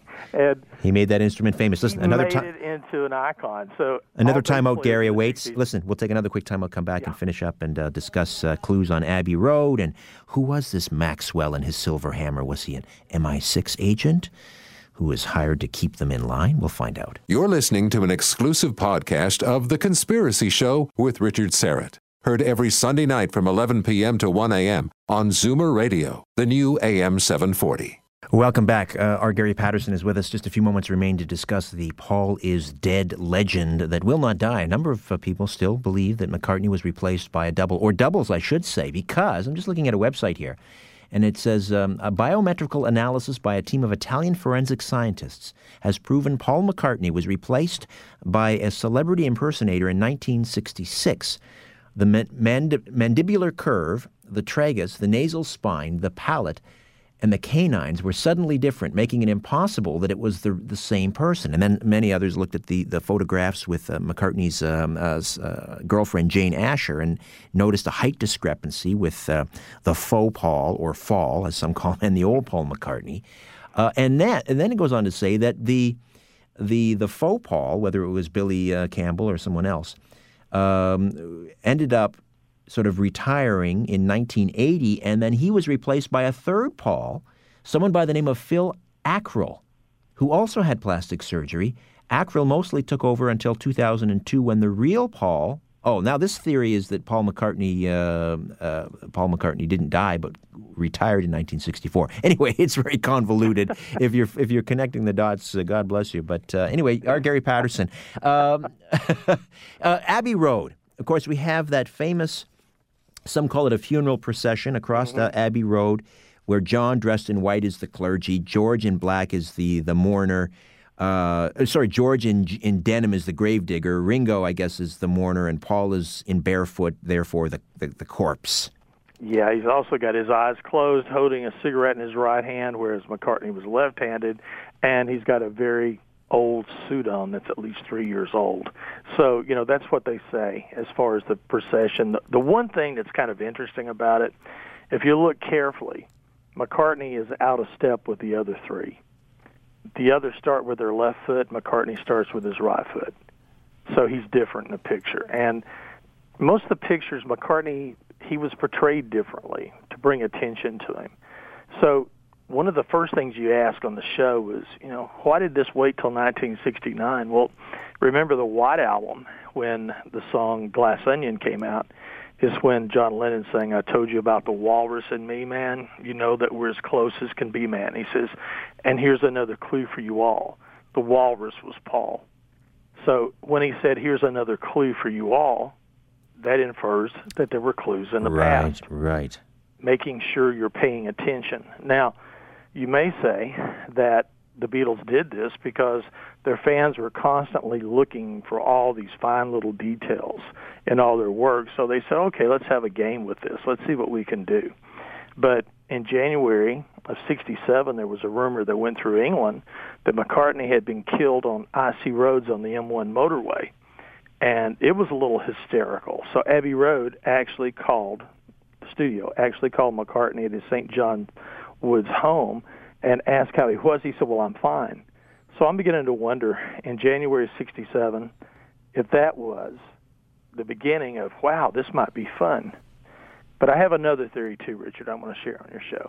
and he made that instrument famous. Listen, he another made time it into an icon. So another timeout, Gary awaits. Listen, we'll take another quick time. I'll come back yeah. and finish up and uh, discuss uh, clues on Abbey Road and who was this Maxwell and his silver hammer? Was he an M I six agent who was hired to keep them in line? We'll find out. You're listening to an exclusive podcast of The Conspiracy Show with Richard Serrett. Heard every Sunday night from eleven p.m. to one a.m. on Zoomer Radio, the new A M seven forty. Welcome back. Uh, our Gary Patterson is with us. Just a few moments remain to discuss the Paul is dead legend that will not die. A number of uh, people still believe that McCartney was replaced by a double, or doubles, I should say, because I'm just looking at a website here, and it says um, a biometrical analysis by a team of Italian forensic scientists has proven Paul McCartney was replaced by a celebrity impersonator in nineteen sixty-six. The mand- mandibular curve, the tragus, the nasal spine, the palate, and the canines were suddenly different, making it impossible that it was the the same person. And then many others looked at the, the photographs with uh, McCartney's um, uh, uh, girlfriend, Jane Asher, and noticed a height discrepancy with uh, the faux Paul, or fall, as some call him, and the old Paul McCartney. Uh, and, that, and then it goes on to say that the the, the faux Paul, whether it was Billy uh, Campbell or someone else, um, ended up sort of retiring in nineteen eighty, and then he was replaced by a third Paul, someone by the name of Phil Ackrill, who also had plastic surgery. Ackrill mostly took over until two thousand two, when the real Paul... Oh, now this theory is that Paul McCartney uh, uh, Paul McCartney didn't die, but retired in nineteen sixty-four. Anyway, it's very convoluted. if you're if you're connecting the dots, uh, God bless you. But uh, anyway, our Gary Patterson, um, uh, Abbey Road. Of course, we have that famous. Some call it a funeral procession across mm-hmm. uh, Abbey Road, where John, dressed in white, is the clergy. George in black is the the mourner. Uh, sorry, George in in denim is the gravedigger. Ringo, I guess, is the mourner, and Paul is in barefoot, therefore the, the, the corpse. Yeah, he's also got his eyes closed, holding a cigarette in his right hand, whereas McCartney was left-handed, and he's got a very old suit on that's at least three years old. So, you know, that's what they say as far as the procession. The, the one thing that's kind of interesting about it, if you look carefully, McCartney is out of step with the other three. The others start with their left foot. McCartney starts with his right foot. So he's different in the picture. And most of the pictures, McCartney, he was portrayed differently to bring attention to him. So one of the first things you ask on the show was, you know, why did this wait till nineteen sixty-nine? Well, remember the White Album, when the song Glass Onion came out, is when John Lennon sang, I told you about the walrus in me, man. You know that we're as close as can be, man. He says, and here's another clue for you all. The walrus was Paul. So when he said, here's another clue for you all, that infers that there were clues in the right, past. Right, right. Making sure you're paying attention. Now, you may say that the Beatles did this because their fans were constantly looking for all these fine little details in all their work. So they said, okay, let's have a game with this. Let's see what we can do. But in January of sixty-seven, there was a rumor that went through England that McCartney had been killed on icy roads on the M one motorway. And it was a little hysterical. So Abbey Road actually called, the studio actually called McCartney at his Saint John Woods home and asked how he was. He said, well, I'm fine. So I'm beginning to wonder, in January of sixty-seven, if that was the beginning of, wow, this might be fun. But I have another theory, too, Richard, I want to share on your show.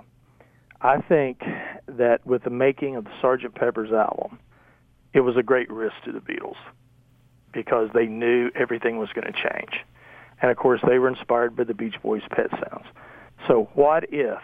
I think that with the making of the Sergeant Pepper's album, it was a great risk to the Beatles because they knew everything was going to change. And, of course, they were inspired by the Beach Boys' Pet Sounds. So what if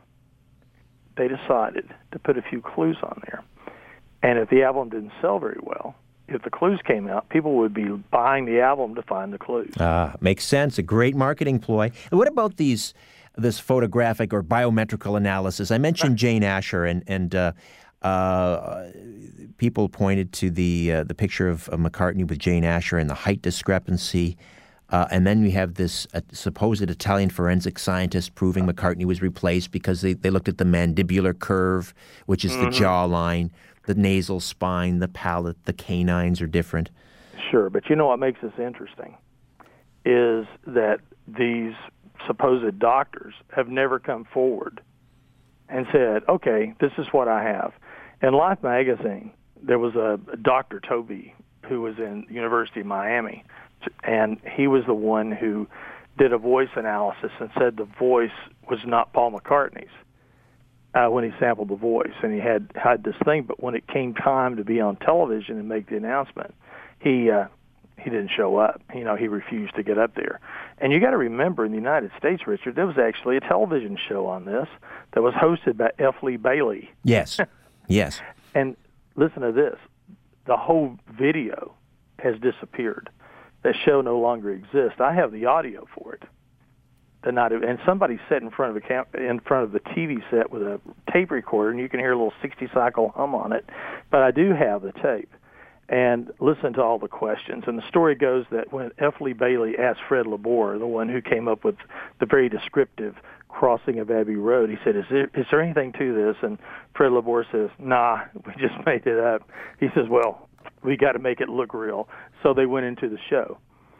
they decided to put a few clues on there? And if the album didn't sell very well, if the clues came out, people would be buying the album to find the clues. Ah, makes sense. A great marketing ploy. And what about these this photographic or biometrical analysis? I mentioned Jane Asher, and and uh, uh, people pointed to the uh, the picture of, of McCartney with Jane Asher and the height discrepancy. Uh, and then we have this uh, supposed Italian forensic scientist proving McCartney was replaced because they, they looked at the mandibular curve, which is mm-hmm. the jawline, the nasal spine, the palate, the canines are different. Sure, but you know what makes this interesting is that these supposed doctors have never come forward and said, okay, this is what I have. In Life magazine, there was a Doctor Toby who was in University of Miami, and he was the one who did a voice analysis and said the voice was not Paul McCartney's uh, when he sampled the voice, and he had had this thing. But when it came time to be on television and make the announcement, he uh, he didn't show up. You know, he refused to get up there. And you got to remember, in the United States, Richard, there was actually a television show on this that was hosted by F. Lee Bailey. Yes, yes. And listen to this. The whole video has disappeared. That show no longer exists. I have the audio for it. The night of, and somebody sat in front of a cam, in front of the T V set with a tape recorder, and you can hear a little sixty cycle hum on it. But I do have the tape. And listen to all the questions. And the story goes that when F. Lee Bailey asked Fred Labor, the one who came up with the very descriptive crossing of Abbey Road, he said, is there, is there anything to this? And Fred Labor says, nah, we just made it up. He says, well, we got to make it look real. So they went into the show.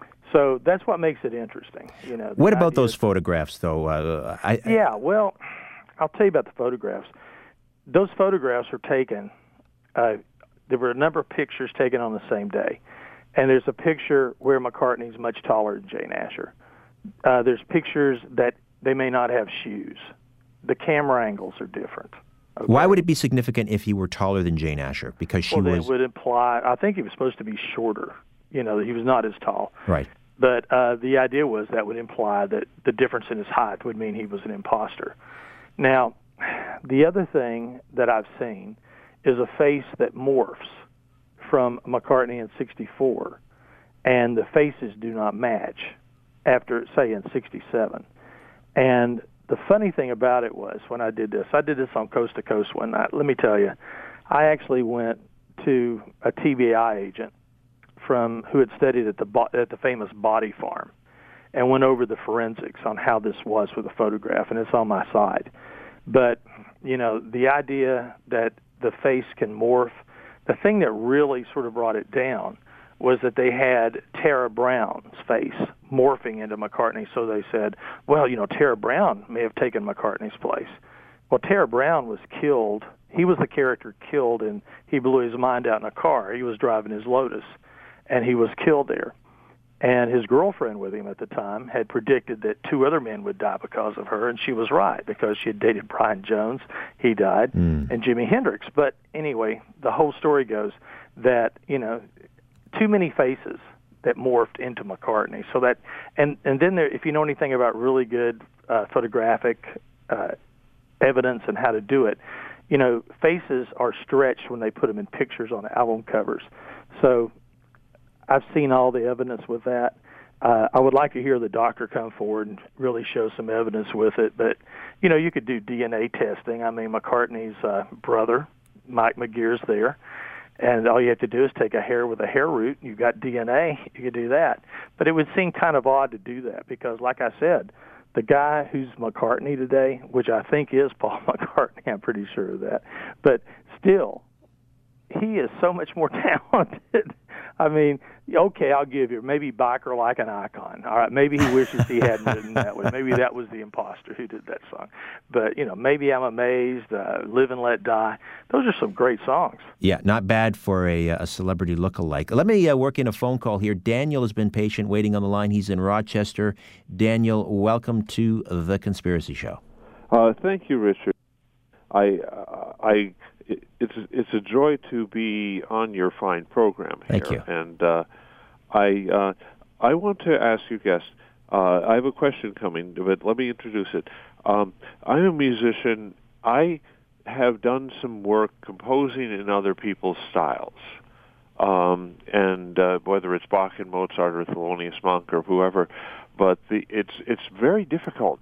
So that's what makes it interesting. You know. What about those photographs, though? Uh, I, I... Yeah, well, I'll tell you about the photographs. Those photographs were taken, uh, there were a number of pictures taken on the same day. And there's a picture where McCartney's much taller than Jane Asher. Uh, there's pictures that they may not have shoes. The camera angles are different. Okay? Why would it be significant if he were taller than Jane Asher? Because she well, was... Well, it would imply, I think he was supposed to be shorter. You know, he was not as tall. Right. But uh, the idea was that would imply that the difference in his height would mean he was an imposter. Now, the other thing that I've seen is a face that morphs from McCartney in sixty-four, and the faces do not match after, say, in sixty-seven. And the funny thing about it was, when I did this, I did this on Coast to Coast one night. Let me tell you, I actually went to a T B I agent from who had studied at the at the famous Body Farm, and went over the forensics on how this was with the photograph, and it's on my site. But you know, the idea that the face can morph, the thing that really sort of brought it down was that they had Tara Brown's face morphing into McCartney. So they said, well, you know, Tara Brown may have taken McCartney's place. Well, Tara Brown was killed. He was the character killed, and he blew his mind out in a car. He was driving his Lotus, and he was killed there. And his girlfriend with him at the time had predicted that two other men would die because of her, and she was right, because she had dated Brian Jones. He died, mm. and Jimi Hendrix. But anyway, the whole story goes that, you know, too many faces that morphed into McCartney. So that, and, and then there, if you know anything about really good uh, photographic uh, evidence and how to do it, you know, faces are stretched when they put them in pictures on album covers. So I've seen all the evidence with that. Uh, I would like to hear the doctor come forward and really show some evidence with it. But, you know, you could do D N A testing. I mean, McCartney's uh, brother, Mike McGear's there. And all you have to do is take a hair with a hair root. You've got D N A. You could do that. But it would seem kind of odd to do that because, like I said, the guy who's McCartney today, which I think is Paul McCartney, I'm pretty sure of that. But still, he is so much more talented. I mean, okay, I'll give you, maybe Biker like an icon. All right, maybe he wishes he hadn't written that one. Maybe that was the imposter who did that song. But, you know, Maybe I'm Amazed, uh, Live and Let Die. Those are some great songs. Yeah, not bad for a, a celebrity look-alike. Let me uh, work in a phone call here. Daniel has been patient, waiting on the line. He's in Rochester. Daniel, welcome to The Conspiracy Show. Uh, thank you, Richard. I, uh, I... It's it's a joy to be on your fine program here. Thank you. And uh, I uh, I want to ask you, guest. Uh, I have a question coming, but let me introduce it. Um, I'm a musician. I have done some work composing in other people's styles, um, and uh, whether it's Bach and Mozart or Thelonious Monk or whoever, but the, it's it's very difficult,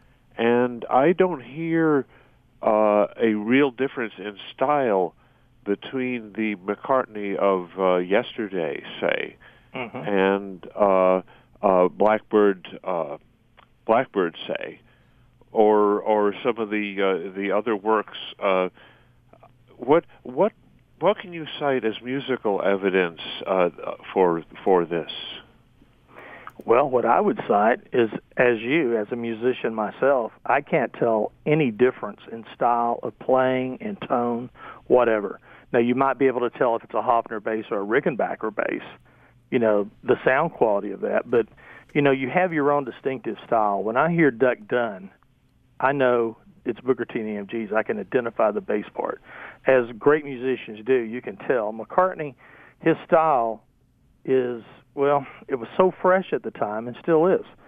and I don't hear Uh, a real difference in style between the McCartney of uh, yesterday, say, mm-hmm. and uh, uh, Blackbird, uh, Blackbird, say, or or some of the uh, the other works. Uh, what what what can you cite as musical evidence uh, for for this? Well, what I would cite is, as you, as a musician myself, I can't tell any difference in style of playing, in tone, whatever. Now, you might be able to tell if it's a Hofner bass or a Rickenbacker bass, you know, the sound quality of that. But, you know, you have your own distinctive style. When I hear Duck Dunn, I know it's Booker T and the E M Gs. I can identify the bass part. As great musicians do, you can tell. McCartney, his style is... Well, it was so fresh at the time, and still is,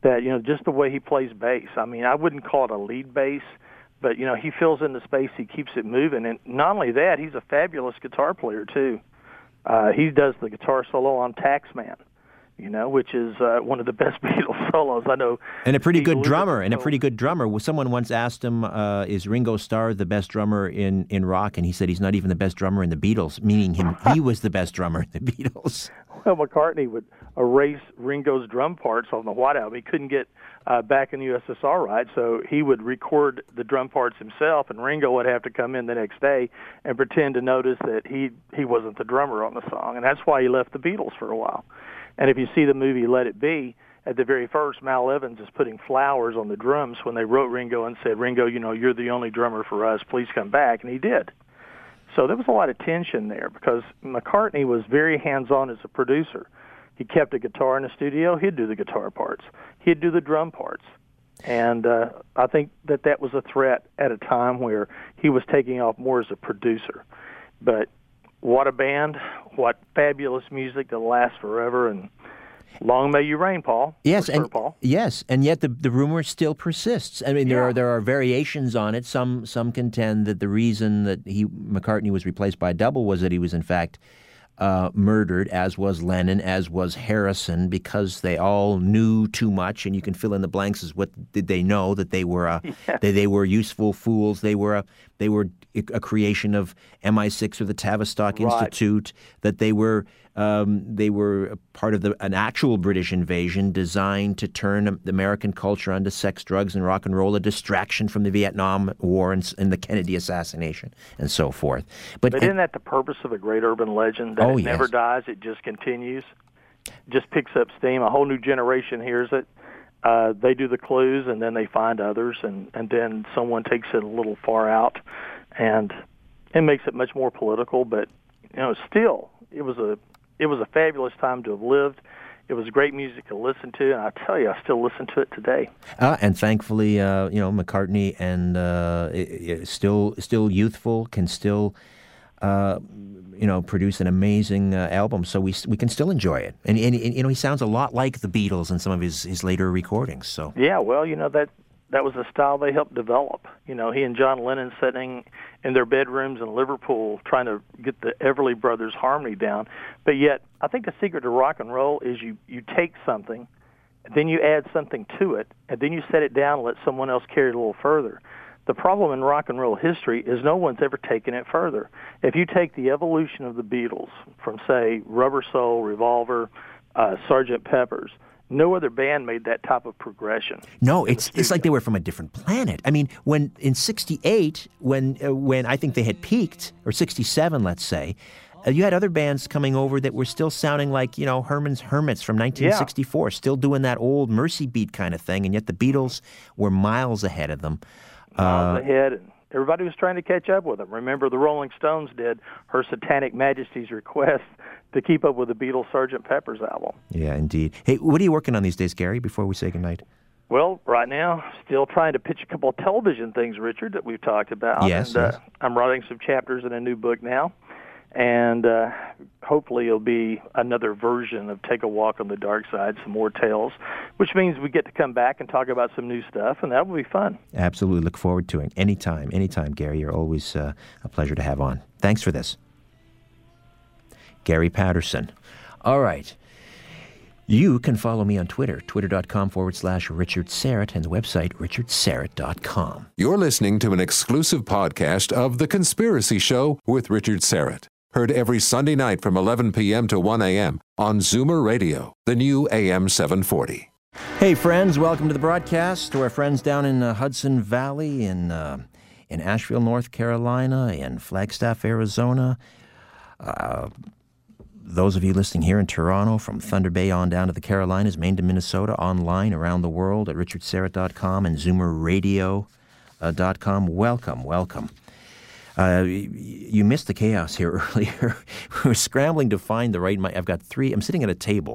that, you know, just the way he plays bass. I mean, I wouldn't call it a lead bass, but, you know, he fills in the space, he keeps it moving. And not only that, he's a fabulous guitar player, too. Uh, he does the guitar solo on Taxman, you know, which is uh, one of the best Beatles solos I know. And a pretty good drummer, and a pretty good drummer. Well, someone once asked him, uh, is Ringo Starr the best drummer in, in rock? And he said he's not even the best drummer in the Beatles, meaning him he was the best drummer in the Beatles. Well, McCartney would erase Ringo's drum parts on the White Album. He couldn't get uh, back in the U S S R right, so he would record the drum parts himself, and Ringo would have to come in the next day and pretend to notice that he he wasn't the drummer on the song, and that's why he left the Beatles for a while. And if you see the movie Let It Be, at the very first, Mal Evans is putting flowers on the drums when they wrote Ringo and said, Ringo, you know, you're the only drummer for us, please come back, and he did. So there was a lot of tension there because McCartney was very hands-on as a producer. He kept a guitar in the studio. He'd do the guitar parts. He'd do the drum parts. And uh, I think that that was a threat at a time where he was taking off more as a producer. But what a band, what fabulous music that lasts forever, and long may you reign, Paul. Yes, Sir and Paul. yes, and yet the the rumor still persists. I mean, there Yeah. are there are variations on it. Some some contend that the reason that he McCartney was replaced by a double was that he was in fact uh, murdered, as was Lennon, as was Harrison, because they all knew too much. And you can fill in the blanks as what did they know, that they were a, Yeah. they they were useful fools. They were a they were a creation of M I six or the Tavistock Right. Institute. That they were. Um, they were part of the, an actual British invasion designed to turn the American culture onto sex, drugs, and rock and roll, a distraction from the Vietnam War and, and the Kennedy assassination, and so forth. But, But isn't that the purpose of a great urban legend, that Oh, it never yes. dies, it just continues, just picks up steam, a whole new generation hears it, uh, they do the clues, and then they find others, and, and then someone takes it a little far out, and it makes it much more political, but, you know, still, it was a It was a fabulous time to have lived. It was great music to listen to, and I tell you, I still listen to it today. Uh, and thankfully, uh, you know, McCartney and uh, i- i- still still youthful, can still, uh, you know, produce an amazing uh, album. So we we can still enjoy it. And, and, and you know, he sounds a lot like the Beatles in some of his, his later recordings. So Yeah, well, you know, that that was the style they helped develop. You know, he and John Lennon sitting in their bedrooms in Liverpool trying to get the Everly Brothers harmony down. But yet, I think the secret to rock and roll is you, you take something, then you add something to it, and then you set it down and let someone else carry it a little further. The problem in rock and roll history is no one's ever taken it further. If you take the evolution of the Beatles from, say, Rubber Soul, Revolver, uh, Sergeant Pepper's, no other band made that type of progression. no, it's it's like they were from a different planet. I mean, when in sixty-eight, when uh, when I think they had peaked, or sixty-seven, let's say, uh, you had other bands coming over that were still sounding like, you know, Herman's Hermits from nineteen sixty-four, yeah. still doing that old Mercy beat kind of thing, and yet the Beatles were miles ahead of them. Miles Uh, ahead, and everybody was trying to catch up with them. Remember, the Rolling Stones did Her Satanic Majesty's Request to keep up with the Beatles' Sergeant Pepper's album. Yeah, indeed. Hey, what are you working on these days, Gary, before we say goodnight? Well, right now, still trying to pitch a couple of television things, Richard, that we've talked about. Yes, and, yes. Uh, I'm writing some chapters in a new book now, and uh, hopefully it'll be another version of Take a Walk on the Dark Side, some more tales, which means we get to come back and talk about some new stuff, and that will be fun. Absolutely. Look forward to it. Anytime, anytime, Gary. You're always uh, a pleasure to have on. Thanks for this. Gary Patterson. All right. You can follow me on Twitter, twitter.com forward slash Richard Syrett, and the website, richard syrett dot com. You're listening to an exclusive podcast of The Conspiracy Show with Richard Syrett. Heard every Sunday night from eleven p.m. to one a.m. on Zoomer Radio, the new A M seven forty. Hey, friends. Welcome to the broadcast. To our friends down in uh, Hudson Valley, in, uh, in Asheville, North Carolina, in Flagstaff, Arizona. Uh... Those of you listening here in Toronto, from Thunder Bay on down to the Carolinas, Maine to Minnesota, online around the world at richard syrett dot com and zoomer radio dot com. Welcome, welcome. Uh, you missed the chaos here earlier. We were scrambling to find the right mic. I've got three. I'm sitting at a table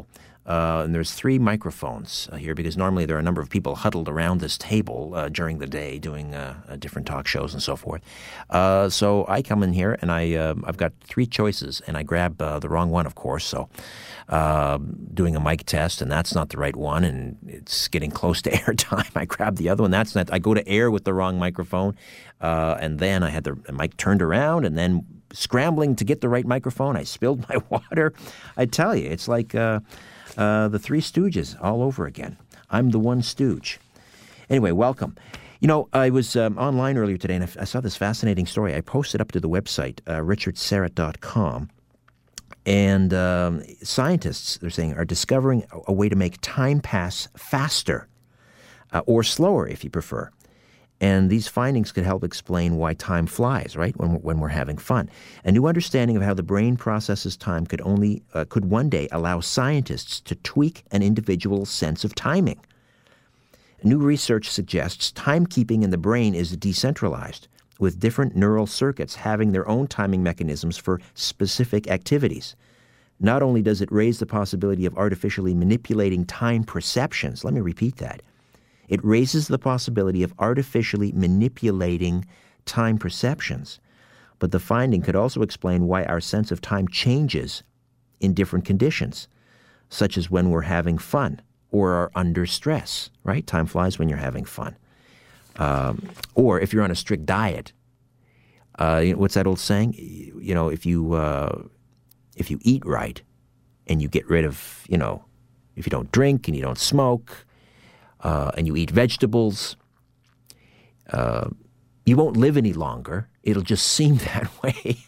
Uh, and there's three microphones uh, here because normally there are a number of people huddled around this table uh, during the day doing uh, uh, different talk shows and so forth. Uh, so I come in here and I, uh, I've got three choices, and I grab uh, the wrong one, of course. So uh, doing a mic test, and that's not the right one, and it's getting close to airtime. I grab the other one. That's not. I go to air with the wrong microphone, uh, and then I had the, the mic turned around, and then scrambling to get the right microphone, I spilled my water. I tell you, it's like... Uh, Uh, the Three Stooges all over again. I'm the one stooge. Anyway, welcome. You know, I was um, online earlier today, and I, f- I saw this fascinating story. I posted up to the website, uh, richard syrett dot com, and um, scientists, they're saying, are discovering a, a way to make time pass faster, uh, or slower, if you prefer. And these findings could help explain why time flies, right, when we're, when we're having fun. A new understanding of how the brain processes time could only uh, could one day allow scientists to tweak an individual's sense of timing. New research suggests timekeeping in the brain is decentralized, with different neural circuits having their own timing mechanisms for specific activities. Not only does it raise the possibility of artificially manipulating time perceptions, let me repeat that, it raises the possibility of artificially manipulating time perceptions. But the finding could also explain why our sense of time changes in different conditions, such as when we're having fun or are under stress, right? Time flies when you're having fun. Um, or if you're on a strict diet. Uh, you know, what's that old saying? You know, if you, uh, if you eat right and you get rid of, you know, if you don't drink and you don't smoke, Uh, and you eat vegetables, uh, you won't live any longer. It'll just seem that way.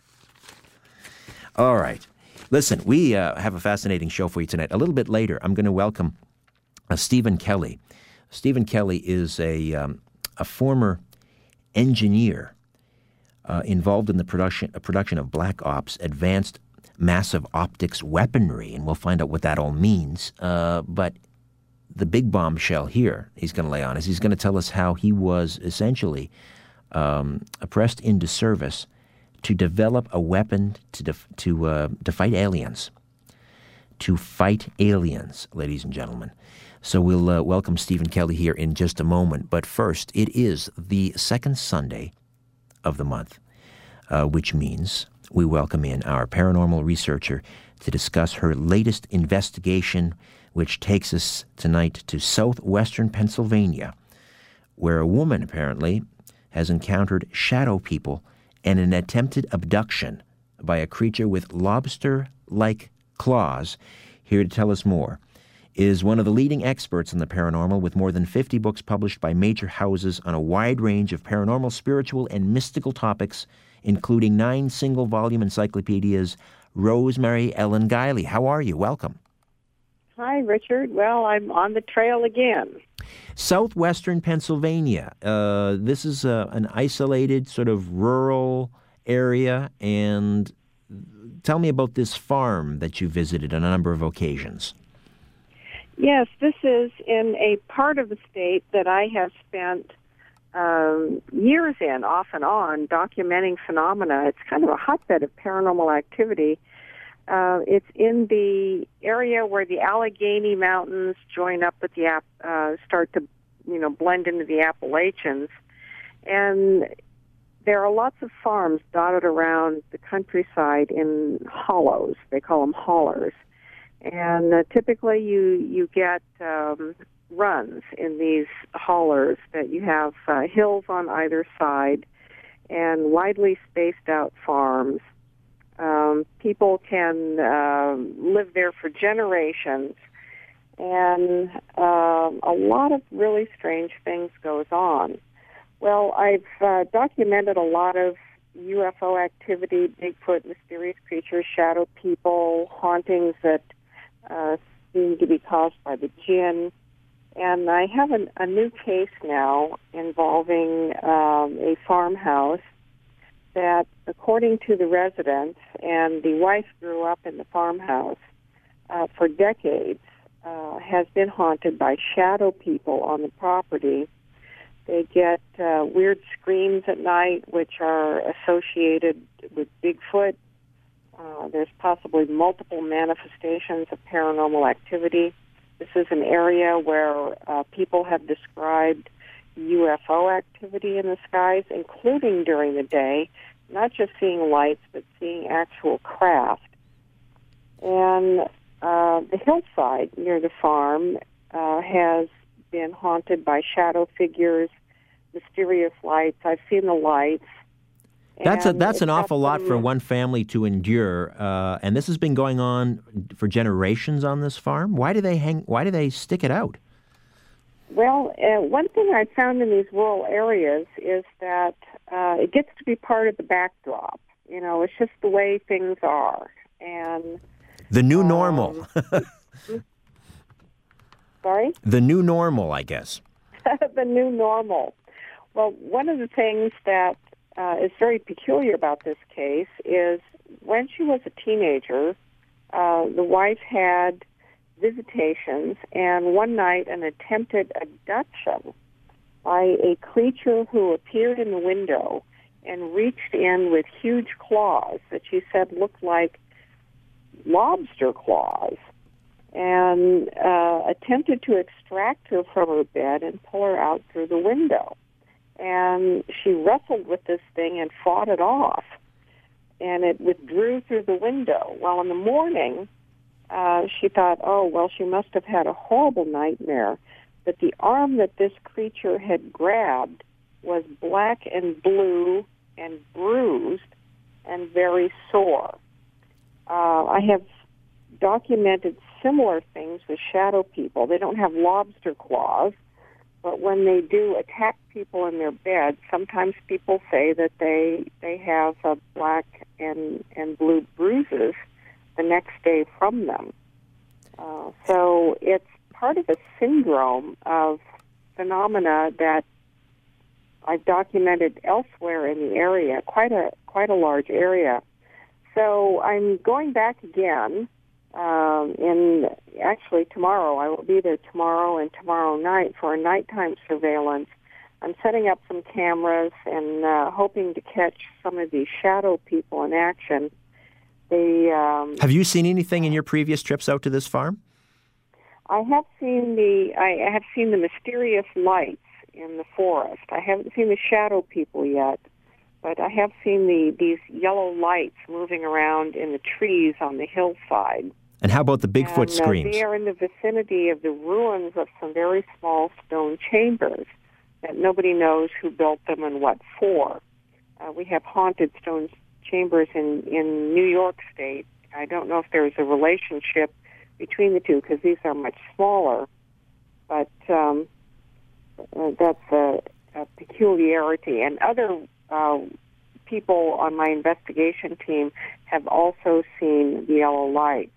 All right. Listen, we uh, have a fascinating show for you tonight. A little bit later, I'm going to welcome uh, Stephen Kelly. Stephen Kelly is a, um, a former engineer uh, involved in the production, uh, production of Black Ops Advanced Massive Optics Weaponry, and we'll find out what that all means. Uh, but the big bombshell here he's going to lay on is he's going to tell us how he was essentially um, pressed into service to develop a weapon to def- to uh, to fight aliens. To fight aliens, ladies and gentlemen. So we'll uh, welcome Stephen Kelly here in just a moment. But first, it is the second Sunday of the month, uh, which means we welcome in our paranormal researcher to discuss her latest investigation, which takes us tonight to southwestern Pennsylvania, where a woman apparently has encountered shadow people and an attempted abduction by a creature with lobster-like claws. Here to tell us more is one of the leading experts in the paranormal, with more than fifty books published by major houses on a wide range of paranormal, spiritual, and mystical topics, including nine single-volume encyclopedias, Rosemary Ellen Guiley. How are you? Welcome. Hi, Richard. Well, I'm on the trail again. Southwestern Pennsylvania. Uh, this is a, an isolated, sort of rural area. And tell me about this farm that you visited on a number of occasions. Yes, this is in a part of the state that I have spent um, years in, off and on, documenting phenomena. It's kind of a hotbed of paranormal activity. Uh, it's in the area where the Allegheny Mountains join up with the, uh, start to, you know, blend into the Appalachians. And there are lots of farms dotted around the countryside in hollows. They call them hollers. And uh, typically you, you get um, runs in these hollers that you have uh, hills on either side and widely spaced out farms. Um, people can uh, live there for generations, and uh, a lot of really strange things goes on. Well, I've uh, documented a lot of U F O activity, Bigfoot, mysterious creatures, shadow people, hauntings that uh, seem to be caused by the jinn. And I have an, a new case now involving um, a farmhouse that, according to the residents, and the wife grew up in the farmhouse uh, for decades, uh, has been haunted by shadow people on the property. They get uh, weird screams at night, which are associated with Bigfoot, Uh, there's possibly multiple manifestations of paranormal activity. This is an area where uh, people have described U F O activity in the skies, including during the day, not just seeing lights, but seeing actual craft. And uh, the hillside near the farm uh, has been haunted by shadow figures, mysterious lights. I've seen the lights. That's a, that's an it's awful lot some- for one family to endure, uh, and this has been going on for generations on this farm. Why do they hang? Why do they stick it out? Well, uh, one thing I found in these rural areas is that uh, it gets to be part of the backdrop. You know, it's just the way things are, and The new um, normal. Sorry? The new normal, I guess. The new normal. Well, one of the things that uh, is very peculiar about this case is when she was a teenager, uh, the wife had visitations, and one night an attempted abduction by a creature who appeared in the window and reached in with huge claws that she said looked like lobster claws, and uh, attempted to extract her from her bed and pull her out through the window. And she wrestled with this thing and fought it off, and it withdrew through the window. Well, in the morning, uh, she thought, oh, well, she must have had a horrible nightmare. But the arm that this creature had grabbed was black and blue and bruised and very sore. Uh, I have documented similar things with shadow people. They don't have lobster claws, but when they do attack people in their bed, sometimes people say that they they have uh, black and, and blue bruises the next day from them. Uh, so it's part of a syndrome of phenomena that I've documented elsewhere in the area, quite a quite a large area. So I'm going back again. Um, in actually tomorrow, I will be there tomorrow and tomorrow night for a nighttime surveillance. I'm setting up some cameras and uh, hoping to catch some of these shadow people in action. They um, Have you seen anything in your previous trips out to this farm? I have seen the I have seen the mysterious lights in the forest. I haven't seen the shadow people yet, but I have seen the these yellow lights moving around in the trees on the hillside. And how about the Bigfoot and, uh, screams? They are in the vicinity of the ruins of some very small stone chambers that nobody knows who built them and what for. Uh, we have haunted stone chambers in, in New York State. I don't know if there's a relationship between the two because these are much smaller, but um, uh, that's a, a peculiarity. And other uh, people on my investigation team have also seen the yellow lights.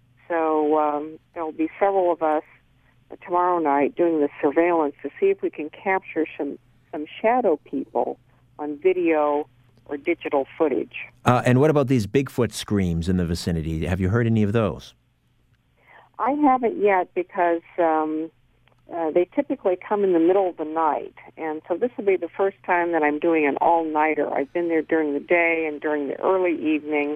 So um, there'll be several of us uh, tomorrow night doing the surveillance to see if we can capture some, some shadow people on video or digital footage. Uh, and what about these Bigfoot screams in the vicinity? Have you heard any of those? I haven't yet because um, uh, they typically come in the middle of the night. And so this will be the first time that I'm doing an all-nighter. I've been there during the day and during the early evening.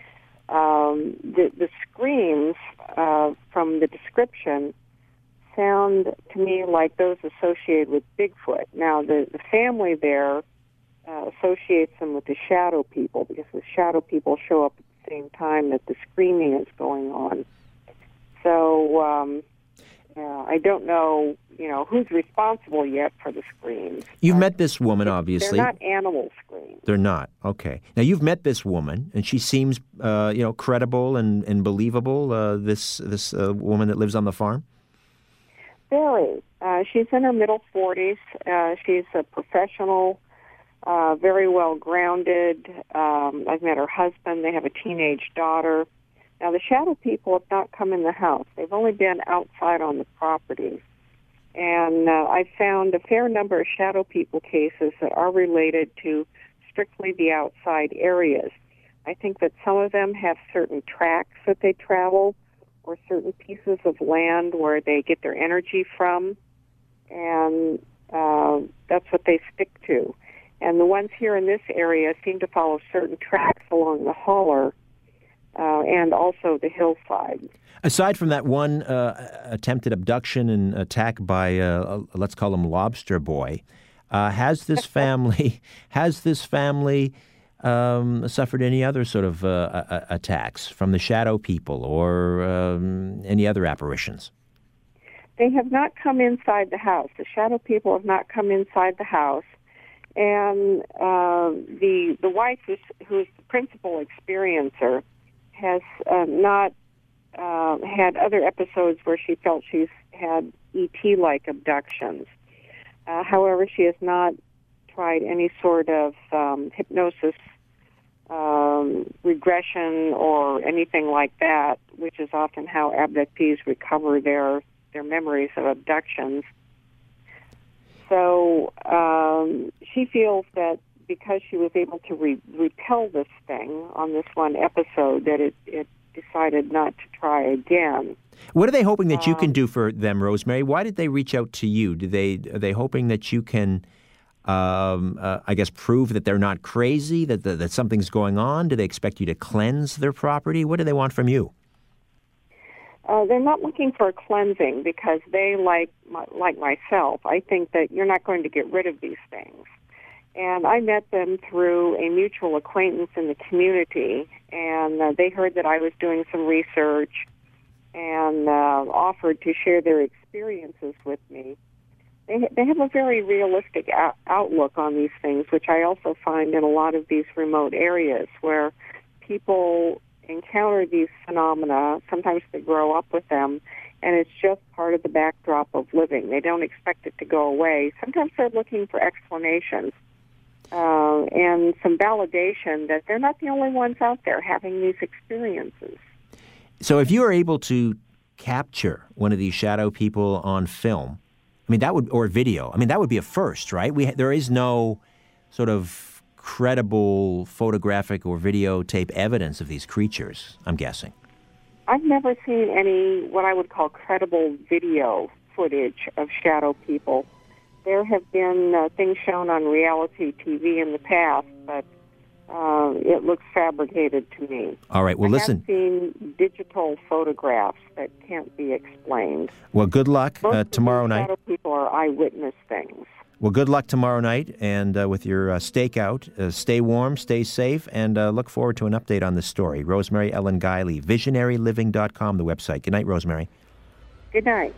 Um, the, the screams uh, from the description sound to me like those associated with Bigfoot. Now, the, the family there uh, associates them with the shadow people because the shadow people show up at the same time that the screaming is going on. So um, uh, I don't know, you know, who's responsible yet for the screams. You've uh, met this woman, obviously. They're not animal screams. They're not. Okay. Now, you've met this woman, and she seems, uh, you know, credible and, and believable, uh, this this uh, woman that lives on the farm? Very. Uh, she's in her middle forties. Uh, she's a professional, uh, very well grounded. Um, I've met her husband. They have a teenage daughter. Now, the shadow people have not come in the house. They've only been outside on the property. And uh, I found a fair number of shadow people cases that are related to strictly the outside areas. I think that some of them have certain tracks that they travel or certain pieces of land where they get their energy from, and uh, that's what they stick to. And the ones here in this area seem to follow certain tracks along the holler uh, and also the hillside. Aside from that one uh, attempted abduction and attack by, uh, let's call him Lobster Boy, uh, has this family has this family um, suffered any other sort of uh, attacks from the shadow people or um, any other apparitions? They have not come inside the house. The shadow people have not come inside the house. And uh, the the wife, who's, who's the principal experiencer, has uh, not uh, had other episodes where she felt she's had E T-like abductions. Uh, however, she has not tried any sort of um, hypnosis, um, regression, or anything like that, which is often how abductees recover their their memories of abductions. So um, she feels that because she was able to re- repel this thing on this one episode, that it, it decided not to try again. What are they hoping that you um, can do for them, Rosemary? Why did they reach out to you? Do they are they hoping that you can, um, uh, I guess, prove that they're not crazy, that that that something's going on? Do they expect you to cleanse their property? What do they want from you? Uh, they're not looking for a cleansing because they, like like myself, I think that you're not going to get rid of these things. And I met them through a mutual acquaintance in the community, and uh, they heard that I was doing some research and uh, offered to share their experiences with me. They, they have a very realistic out- outlook on these things, which I also find in a lot of these remote areas where people encounter these phenomena. Sometimes they grow up with them, and it's just part of the backdrop of living. They don't expect it to go away. Sometimes they're looking for explanations uh, and some validation that they're not the only ones out there having these experiences. So if you are able to capture one of these shadow people on film, I mean, that would, or video, I mean, that would be a first, right? We There is no sort of credible photographic or videotape evidence of these creatures, I'm guessing. I've never seen any what I would call credible video footage of shadow people. There have been uh, things shown on reality T V in the past, but uh, it looks fabricated to me. All right, well, I listen. I've seen digital photographs that can't be explained. Well, good luck Most uh, tomorrow of these night. shadow people are eyewitness things. Well, good luck tomorrow night, and uh, with your uh, stakeout, uh, stay warm, stay safe, and uh, look forward to an update on this story. Rosemary Ellen Guiley, visionary living dot com, the website. Good night, Rosemary. Good night.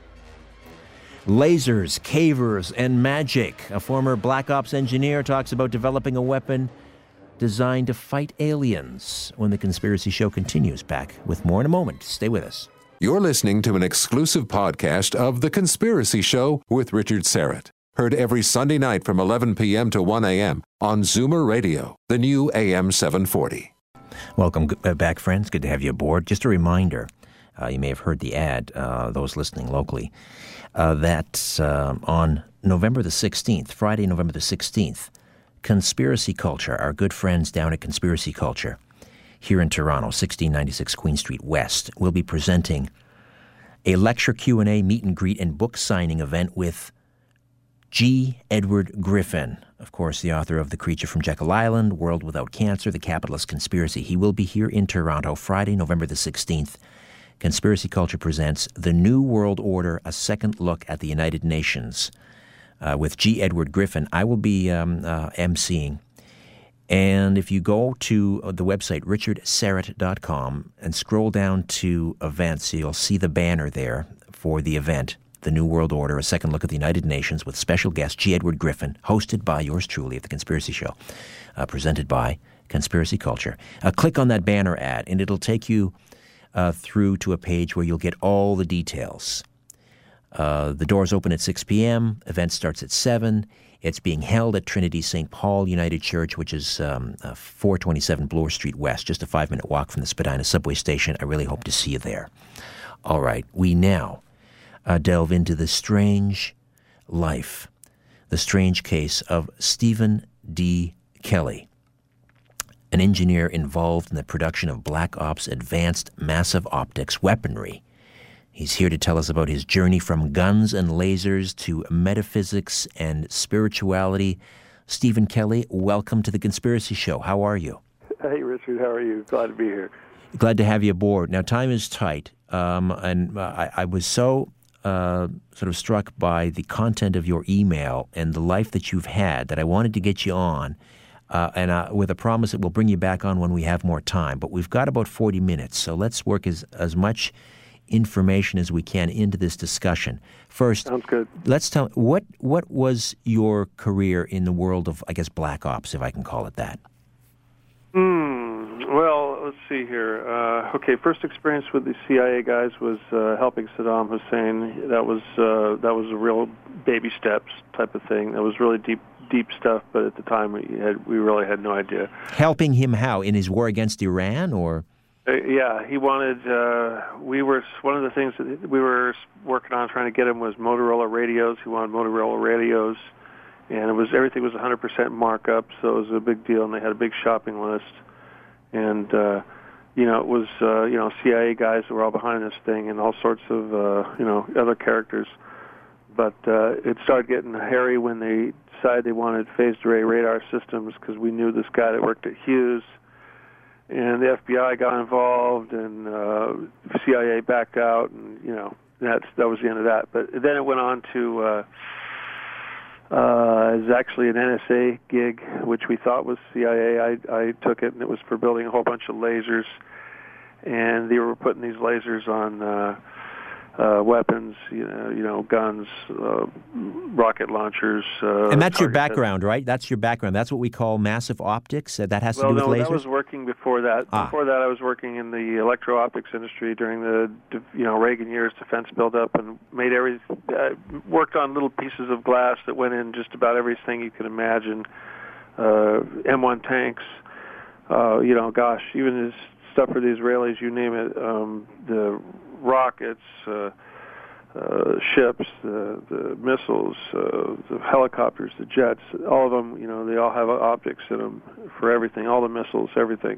Lasers, cavers, and magic. A former Black Ops engineer talks about developing a weapon designed to fight aliens. When the Conspiracy Show continues, back with more in a moment. Stay with us. You're listening to an exclusive podcast of The Conspiracy Show with Richard Serrett. Heard every Sunday night from eleven p.m. to one a.m. on Zoomer Radio, the new A M seven forty. Welcome back, friends. Good to have you aboard. Just a reminder, uh, you may have heard the ad, uh, those listening locally, uh, that uh, on November the sixteenth, Friday, November the sixteenth, Conspiracy Culture, our good friends down at Conspiracy Culture, here in Toronto, sixteen ninety-six Queen Street West, will be presenting a lecture Q and A, meet and greet, and book signing event with G. Edward Griffin, of course, the author of The Creature from Jekyll Island, World Without Cancer, The Capitalist Conspiracy. He will be here in Toronto Friday, November the sixteenth. Conspiracy Culture presents The New World Order, a second look at the United Nations uh, with G. Edward Griffin. I will be um, uh, emceeing. And if you go to the website, richard serrett dot com, and scroll down to events, you'll see the banner there for the event. The New World Order, a second look at the United Nations with special guest G. Edward Griffin, hosted by yours truly at The Conspiracy Show, uh, presented by Conspiracy Culture. Uh, click on that banner ad, and it'll take you uh, through to a page where you'll get all the details. Uh, the doors open at six p.m., event starts at seven. It's being held at Trinity Saint Paul United Church, which is um, uh, four twenty-seven Bloor Street West, just a five-minute walk from the Spadina subway station. I really hope to see you there. All right, we now Uh, delve into the strange life, the strange case of Stephen D. Kelly, an engineer involved in the production of Black Ops Advanced Massive Optics weaponry. He's here to tell us about his journey from guns and lasers to metaphysics and spirituality. Stephen Kelly, welcome to The Conspiracy Show. How are you? Hey, Richard. How are you? Glad to be here. Glad to have you aboard. Now, time is tight, um, and I, I was so uh, sort of struck by the content of your email and the life that you've had that I wanted to get you on, uh, and uh, with a promise that we'll bring you back on when we have more time. But we've got about forty minutes, so let's work as, as much information as we can into this discussion. First, sounds good. Let's tell what what was your career in the world of, I guess, black ops, if I can call it that. Hmm. Well, let's see here. Uh, okay, first experience with the C I A guys was uh, helping Saddam Hussein. That was uh, that was a real baby steps type of thing. That was really deep deep stuff. But at the time, we had we really had no idea. Helping him how? In his war against Iran, or? Uh, yeah, he wanted. Uh, we were one of the things that we were working on trying to get him was Motorola radios. He wanted Motorola radios, and it was everything was one hundred percent markup, so it was a big deal. And they had a big shopping list, and uh, you know it was uh, you know C I A guys that were all behind this thing, and all sorts of uh, you know other characters. But uh, it started getting hairy when they decided they wanted phased array radar systems because we knew this guy that worked at Hughes. And the F B I got involved, and uh, C I A backed out, and you know that's that was the end of that. But then it went on to uh, uh, it was actually an N S A gig, which we thought was C I A. I, I took it, and it was for building a whole bunch of lasers, and they were putting these lasers on uh, uh, weapons, you know, you know, guns, uh, rocket launchers. Uh, and that's your background, right? That's your background. That's what we call massive optics. Uh, that has to well, do with no, lasers? Well, that was working before that. Ah. Before that, I was working in the electro-optics industry during the, you know, Reagan years, defense buildup, and made every uh, worked on little pieces of glass that went in just about everything you can imagine. Uh, M one tanks, uh, you know, gosh, even this stuff for the Israelis, you name it, um, the rockets, uh, uh, ships, the, the missiles, uh, the helicopters, the jets, all of them, you know, they all have optics in them for everything, all the missiles, everything.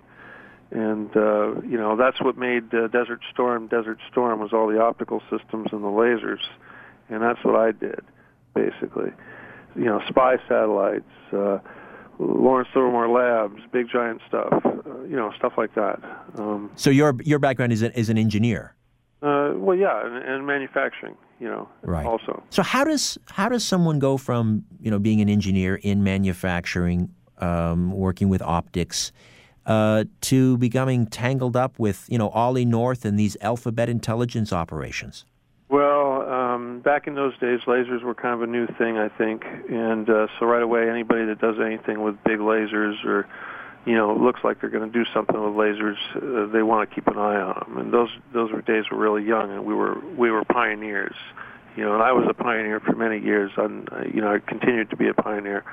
And, uh, you know, that's what made uh, Desert Storm Desert Storm was all the optical systems and the lasers. And that's what I did, basically. You know, spy satellites, uh, Lawrence Livermore Labs, big giant stuff, uh, you know, stuff like that. Um, so your your background is, a, is an engineer? Uh, well, yeah, and, and manufacturing, you know, right. also. So how does how does someone go from, you know, being an engineer in manufacturing, um, working with optics, uh, to becoming tangled up with, you know, Ollie North and these alphabet intelligence operations? Well, um, back in those days, lasers were kind of a new thing, I think, and uh, so right away, anybody that does anything with big lasers or you know, looks like they're going to do something with lasers, uh, they want to keep an eye on them. And those those were days were really young, and we were we were pioneers. You know, and I was a pioneer for many years. And you know, I continued to be a pioneer,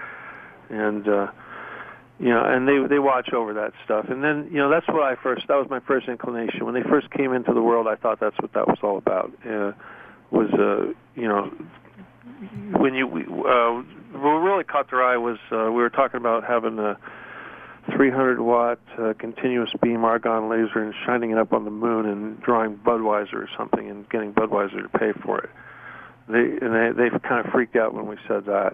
and uh, you know, and they they watch over that stuff. And then you know, that's what I first that was my first inclination when they first came into the world. I thought that's what that was all about. Uh, was uh, you know, when you we, uh, what really caught their eye was uh, we were talking about having a three hundred watt uh, continuous beam argon laser and shining it up on the moon and drawing Budweiser or something and getting Budweiser to pay for it. They and they they kind of freaked out when we said that.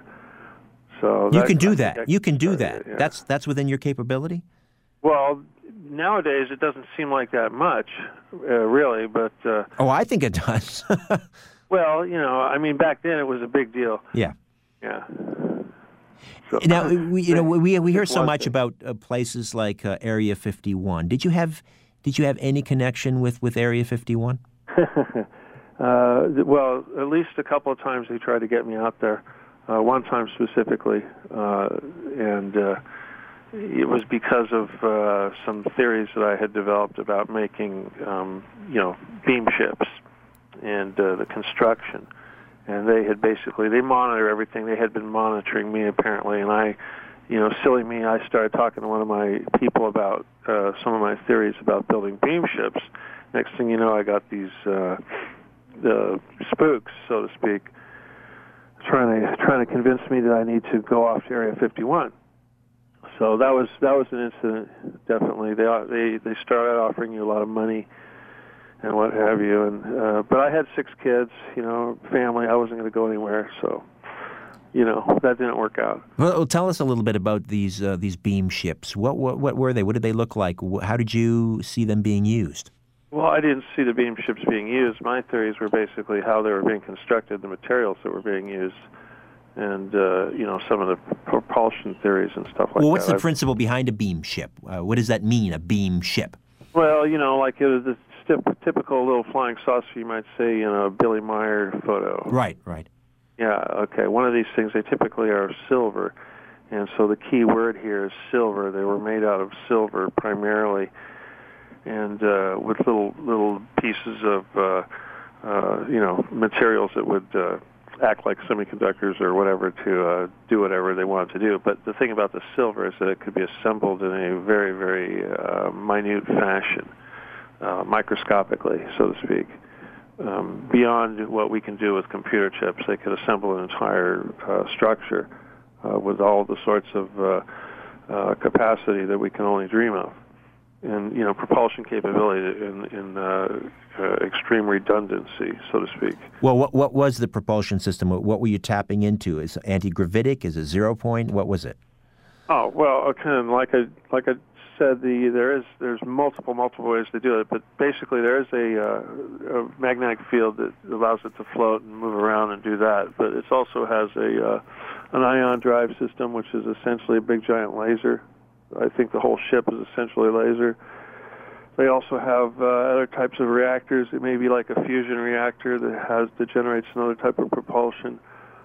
So you that, can do I that. You can do that. It, yeah. That's that's within your capability. Well, nowadays it doesn't seem like that much, uh, really. But uh, oh, I think it does. well, you know, I mean, back then it was a big deal. Yeah. Yeah. So, now we, you know, we we hear so much thing. about uh, places like uh, Area fifty-one. Did you have did you have any connection with, with Area fifty-one? uh, well, at least a couple of times they tried to get me out there. Uh, one time specifically, uh, and uh, it was because of uh, some theories that I had developed about making, um, you know, beam ships and uh, the construction. And they had basically, they monitor everything. They had been monitoring me, apparently. And I, you know, silly me, I started talking to one of my people about uh, some of my theories about building beam ships. Next thing you know, I got these uh, the spooks, so to speak, trying to trying to convince me that I need to go off to Area fifty-one. So that was that was an incident, definitely. They they they started offering you a lot of money and what have you, and uh, but I had six kids, you know, family. I wasn't going to go anywhere, so you know, that didn't work out. Well, tell us a little bit about these uh, these beam ships. What, what what were they? What did they look like? How did you see them being used? Well, I didn't see the beam ships being used. My theories were basically how they were being constructed, the materials that were being used, and, uh, you know, some of the propulsion theories and stuff like that. Well, what's the I've, principle behind a beam ship? Uh, what does that mean, a beam ship? Well, you know, like it was this typical little flying saucer, you might say, in a Billy Meyer photo. Right, right. Yeah, okay. One of these things, they typically are silver, and so the key word here is silver. They were made out of silver primarily, and uh, with little little pieces of, uh, uh, you know, materials that would uh, act like semiconductors or whatever to uh, do whatever they wanted to do. But the thing about the silver is that it could be assembled in a very, very uh, minute fashion, uh, microscopically, so to speak. Um, beyond what we can do with computer chips, they could assemble an entire uh, structure uh, with all the sorts of uh, uh, capacity that we can only dream of. And, you know, propulsion capability in, in uh, uh, extreme redundancy, so to speak. Well, what what was the propulsion system? What were you tapping into? Is it anti-gravitic? Is it zero point? What was it? Oh, well, okay, like I like I said, the there is there's multiple multiple ways to do it, but basically there is a, uh, a magnetic field that allows it to float and move around and do that. But it also has a uh, an ion drive system, which is essentially a big giant laser. I think the whole ship is essentially a laser. They also have uh, other types of reactors. It may be like a fusion reactor that has that generates another type of propulsion.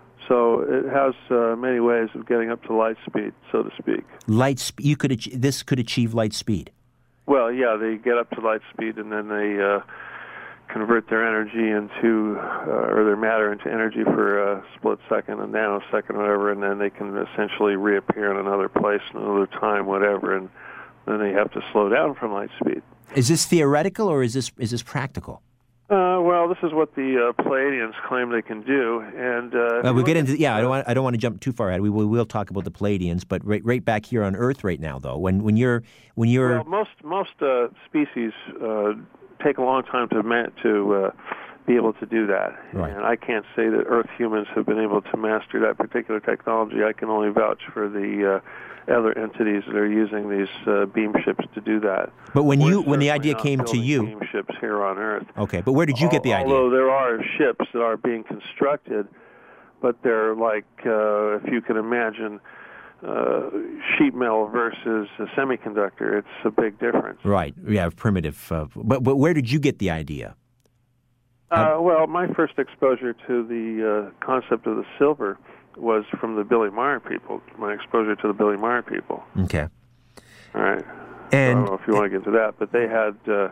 So it has uh, many ways of getting up to light speed, so to speak. Light speed. You could ach- this could achieve light speed. Well, yeah, they get up to light speed, and then they uh, convert their energy into, uh, or their matter into energy for a split second, a nanosecond, whatever, and then they can essentially reappear in another place, another time, whatever, and then they have to slow down from light speed. Is this theoretical or is this is this practical? Uh, well, this is what the uh, Palladians claim they can do, and uh, uh, we'll get into yeah. I don't want I don't want to jump too far ahead. We will we'll talk about the Palladians, but right right back here on Earth right now, though, when when you're when you're well, most most uh, species uh, take a long time to ma- to uh, be able to do that, right. And I can't say that Earth humans have been able to master that particular technology. I can only vouch for the uh, other entities that are using these uh, beam ships to do that. But when We're you when the idea not came to building you, beam ships here on Earth. Okay, but where did you get the idea? Although there are ships that are being constructed, but they're like, uh, if you can imagine, uh, sheet metal versus a semiconductor. It's a big difference. Right. Yeah, primitive. Uh, but but where did you get the idea? Uh, well, my first exposure to the uh, concept of the silver was from the Billy Meyer people, my exposure to the Billy Meyer people. Okay. All right. And I don't know if you want to get into that, but they had, uh,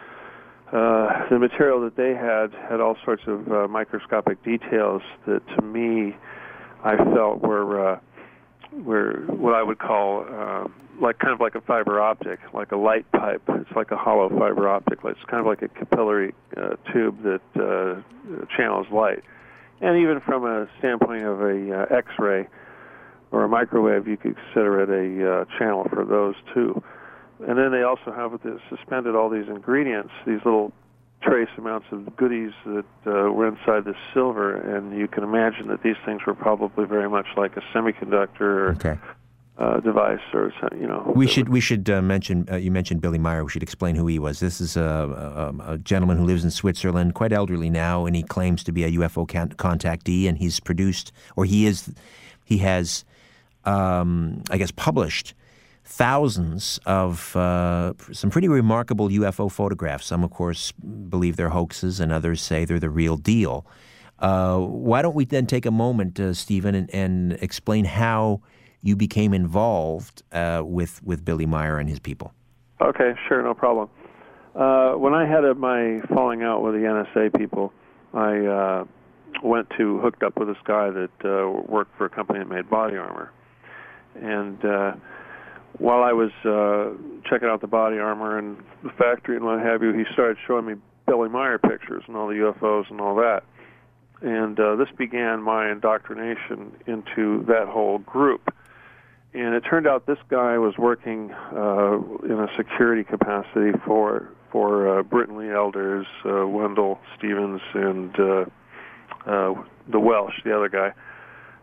uh, the material that they had had all sorts of uh, microscopic details that, to me, I felt were, uh, were what I would call uh, like kind of like a fiber optic, like a light pipe. It's like a hollow fiber optic. It's kind of like a capillary uh, tube that uh, channels light. And even from a standpoint of a uh, X-ray or a microwave, you could consider it a uh, channel for those too. And then they also have this, suspended all these ingredients, these little trace amounts of goodies that uh, were inside the silver, and you can imagine that these things were probably very much like a semiconductor okay. uh, device, or you know. We should we should uh, mention. Uh, you mentioned Billy Meyer. We should explain who he was. This is a, a, a gentleman who lives in Switzerland, quite elderly now, and he claims to be a U F O can- contactee. And he's produced, or he is, he has, um, I guess, published thousands of uh, some pretty remarkable U F O photographs. Some, of course, believe they're hoaxes, and others say they're the real deal. Uh, why don't we then take a moment, uh, Stephen, and, and explain how you became involved uh, with with Billy Meyer and his people? Okay, sure, no problem. Uh, when I had a, my falling out with the N S A people, I uh, went to hooked up with this guy that uh, worked for a company that made body armor, and uh, while I was uh, checking out the body armor and the factory and what have you, he started showing me Billy Meyer pictures and all the U F Os and all that. And uh, this began my indoctrination into that whole group. And it turned out this guy was working uh, in a security capacity for for uh, Britton Lee Elders, uh, Wendell Stevens, and uh, uh, the Welsh, the other guy.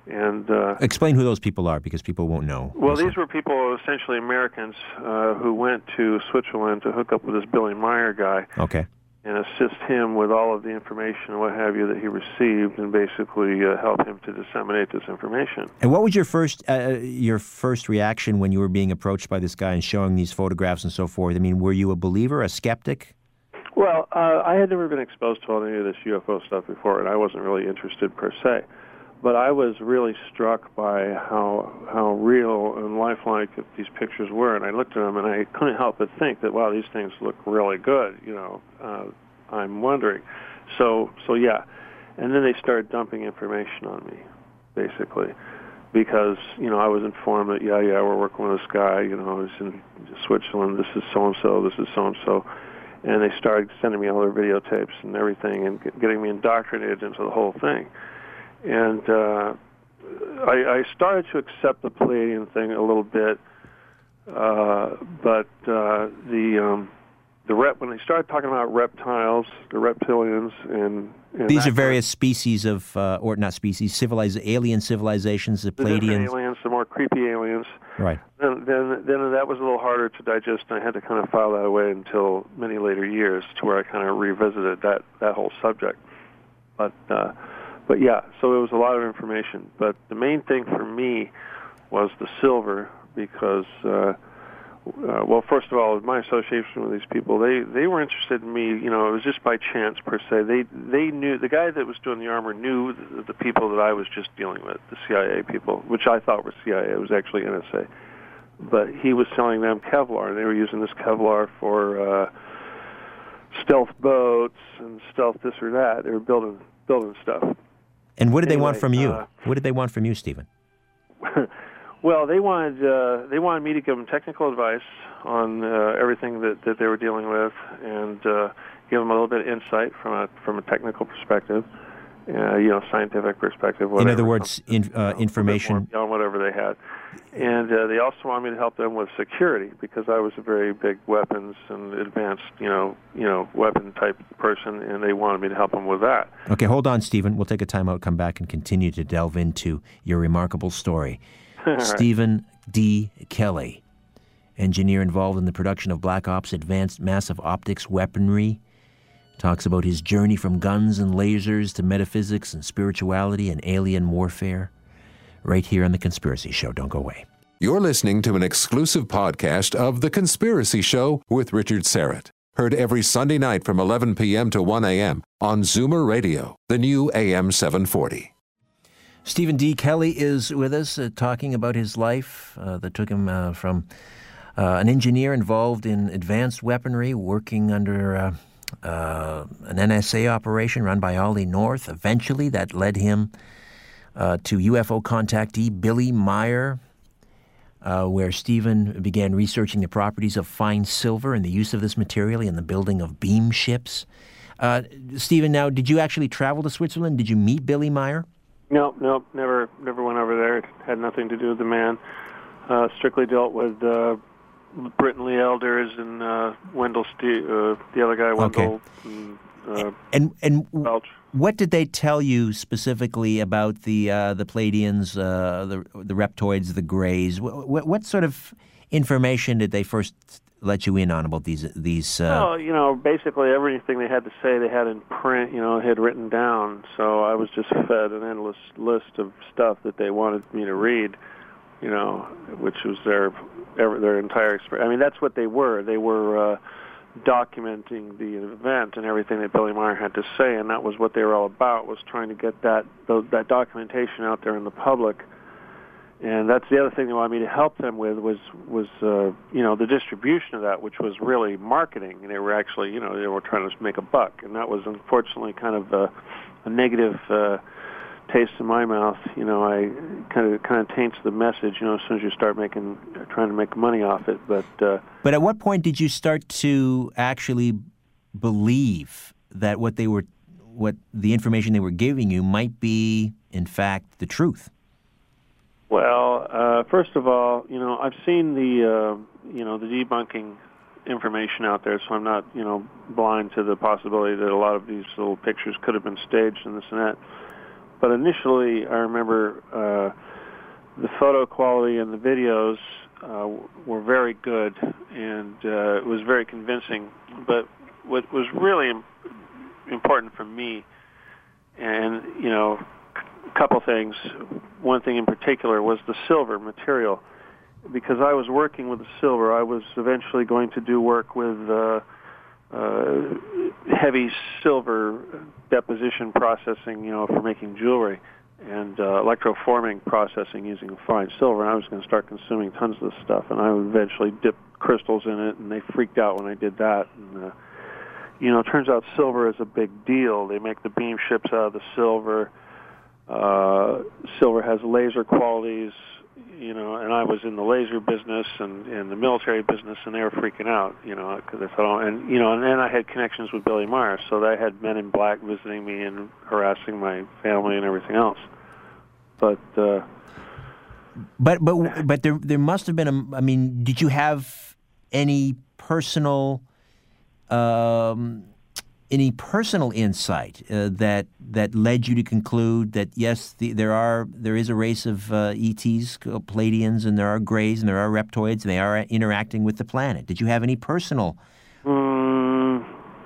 And uh, explain who those people are, because people won't know. Well, these were people, essentially Americans, uh, who went to Switzerland to hook up with this Billy Meyer guy. Okay. And assist him with all of the information and what have you that he received, and basically uh, help him to disseminate this information. And what was your first uh, your first reaction when you were being approached by this guy and showing these photographs and so forth? I mean, were you a believer, a skeptic? Well, uh, I had never been exposed to any of this U F O stuff before, and I wasn't really interested per se. But I was really struck by how how real and lifelike these pictures were, and I looked at them and I couldn't help but think that, wow, these things look really good. You know, uh, I'm wondering. So so yeah, and then they started dumping information on me, basically, because you know I was informed that yeah yeah we're working with this guy. You know, he's in Switzerland. This is so and so. This is so and so. And they started sending me all their videotapes and everything, and getting me indoctrinated into the whole thing. And uh, I, I started to accept the Pleiadian thing a little bit, uh, but uh, the um, the rep when they started talking about reptiles, the reptilians, and, and these are various species of, uh, or not species, civilized alien civilizations, the Pleiadians. The aliens, the more creepy aliens. Right. Then, then, then that was a little harder to digest, and I had to kind of file that away until many later years, to where I kind of revisited that that whole subject. But. Uh, But yeah, so it was a lot of information. But the main thing for me was the silver, because, uh, uh, well, first of all, my association with these people, they, they were interested in me. You know, it was just by chance per se. They they knew the guy that was doing the armor knew the, the people that I was just dealing with, the C I A people, which I thought were C I A. It was actually N S A. But he was selling them Kevlar, and they were using this Kevlar for uh, stealth boats and stealth this or that. They were building building stuff. And what did anyway, they want from you? Uh, what did they want from you, Stephen? Well, they wanted uh, they wanted me to give them technical advice on uh, everything that, that they were dealing with, and uh, give them a little bit of insight from a from a technical perspective, uh, you know, scientific perspective. Whatever, in other words, in, uh, you know, information on whatever they had, and uh, they also wanted me to help them with security, because I was a very big weapons and advanced, you know, you know, weapon type person, and they wanted me to help them with that. Okay, hold on, Stephen. We'll take a time out, come back, and continue to delve into your remarkable story. Right. Stephen D. Kelly, engineer involved in the production of Black Ops Advanced Massive Optics Weaponry, talks about his journey from guns and lasers to metaphysics and spirituality and alien warfare, right here on The Conspiracy Show. Don't go away. You're listening to an exclusive podcast of The Conspiracy Show with Richard Serrett. Heard every Sunday night from eleven p.m. to one a.m. on Zoomer Radio, the new A M seven forty. Stephen D. Kelly is with us, uh, talking about his life uh, that took him uh, from uh, an engineer involved in advanced weaponry, working under uh, uh, an N S A operation run by Ollie North. Eventually, that led him uh, to U F O contactee Billy Meyer, uh, where Stephen began researching the properties of fine silver and the use of this material in the building of beam ships. Uh, Stephen, now, did you actually travel to Switzerland? Did you meet Billy Meyer? No, no, never, never went over there. It had nothing to do with the man. Uh, strictly dealt with uh, Britton Lee Elders and uh, Wendell, Ste- uh, the other guy, Wendell. Okay. And, uh, and and Welch. What did they tell you specifically about the uh, the Pleiadians, uh, the the Reptoids, the Greys? What, what sort of information did they first let you in on about these these? Uh... Well, you know, basically everything they had to say they had in print, you know, had written down. So I was just fed an endless list of stuff that they wanted me to read, you know, which was their their entire experience. I mean, that's what they were. They were uh, documenting the event and everything that Billy Meyer had to say, and that was what they were all about, was trying to get that that documentation out there in the public. And that's the other thing they wanted me to help them with was, was uh, you know, the distribution of that, which was really marketing. And they were actually, you know, they were trying to make a buck. And that was unfortunately kind of a, a negative uh, taste in my mouth. You know, I kind of kind of taints the message, you know, as soon as you start making, trying to make money off it. But uh, but at what point did you start to actually believe that what they were, what the information they were giving you might be, in fact, the truth? Well, uh, first of all, you know, I've seen the, uh, you know, the debunking information out there, so I'm not, you know, blind to the possibility that a lot of these little pictures could have been staged and this and that. but initially, I remember uh, the photo quality and the videos uh, were very good, and uh, it was very convincing. But what was really important for me, and, you know, a couple things. One thing in particular was the silver material. Because I was working with the silver, I was eventually going to do work with uh, uh, heavy silver deposition processing, you know, for making jewelry, and uh, electroforming processing using fine silver. And I was going to start consuming tons of this stuff, and I would eventually dip crystals in it, and they freaked out when I did that. And, uh, you know, it turns out silver is a big deal. They make the beam ships out of the silver. Uh, silver has laser qualities, you know, and I was in the laser business and, and the military business, and they were freaking out, you know, because they thought, oh, and, you know, and then I had connections with Billy Meyer, so I had men in black visiting me and harassing my family and everything else. But, uh... But, but, but there, there must have been a, I mean, did you have any personal, um... any personal insight uh, that that led you to conclude that yes, the, there are there is a race of uh, E Ts, Pleiadians, and there are Greys, and there are Reptoids, and they are interacting with the planet? Did you have any personal? Mm,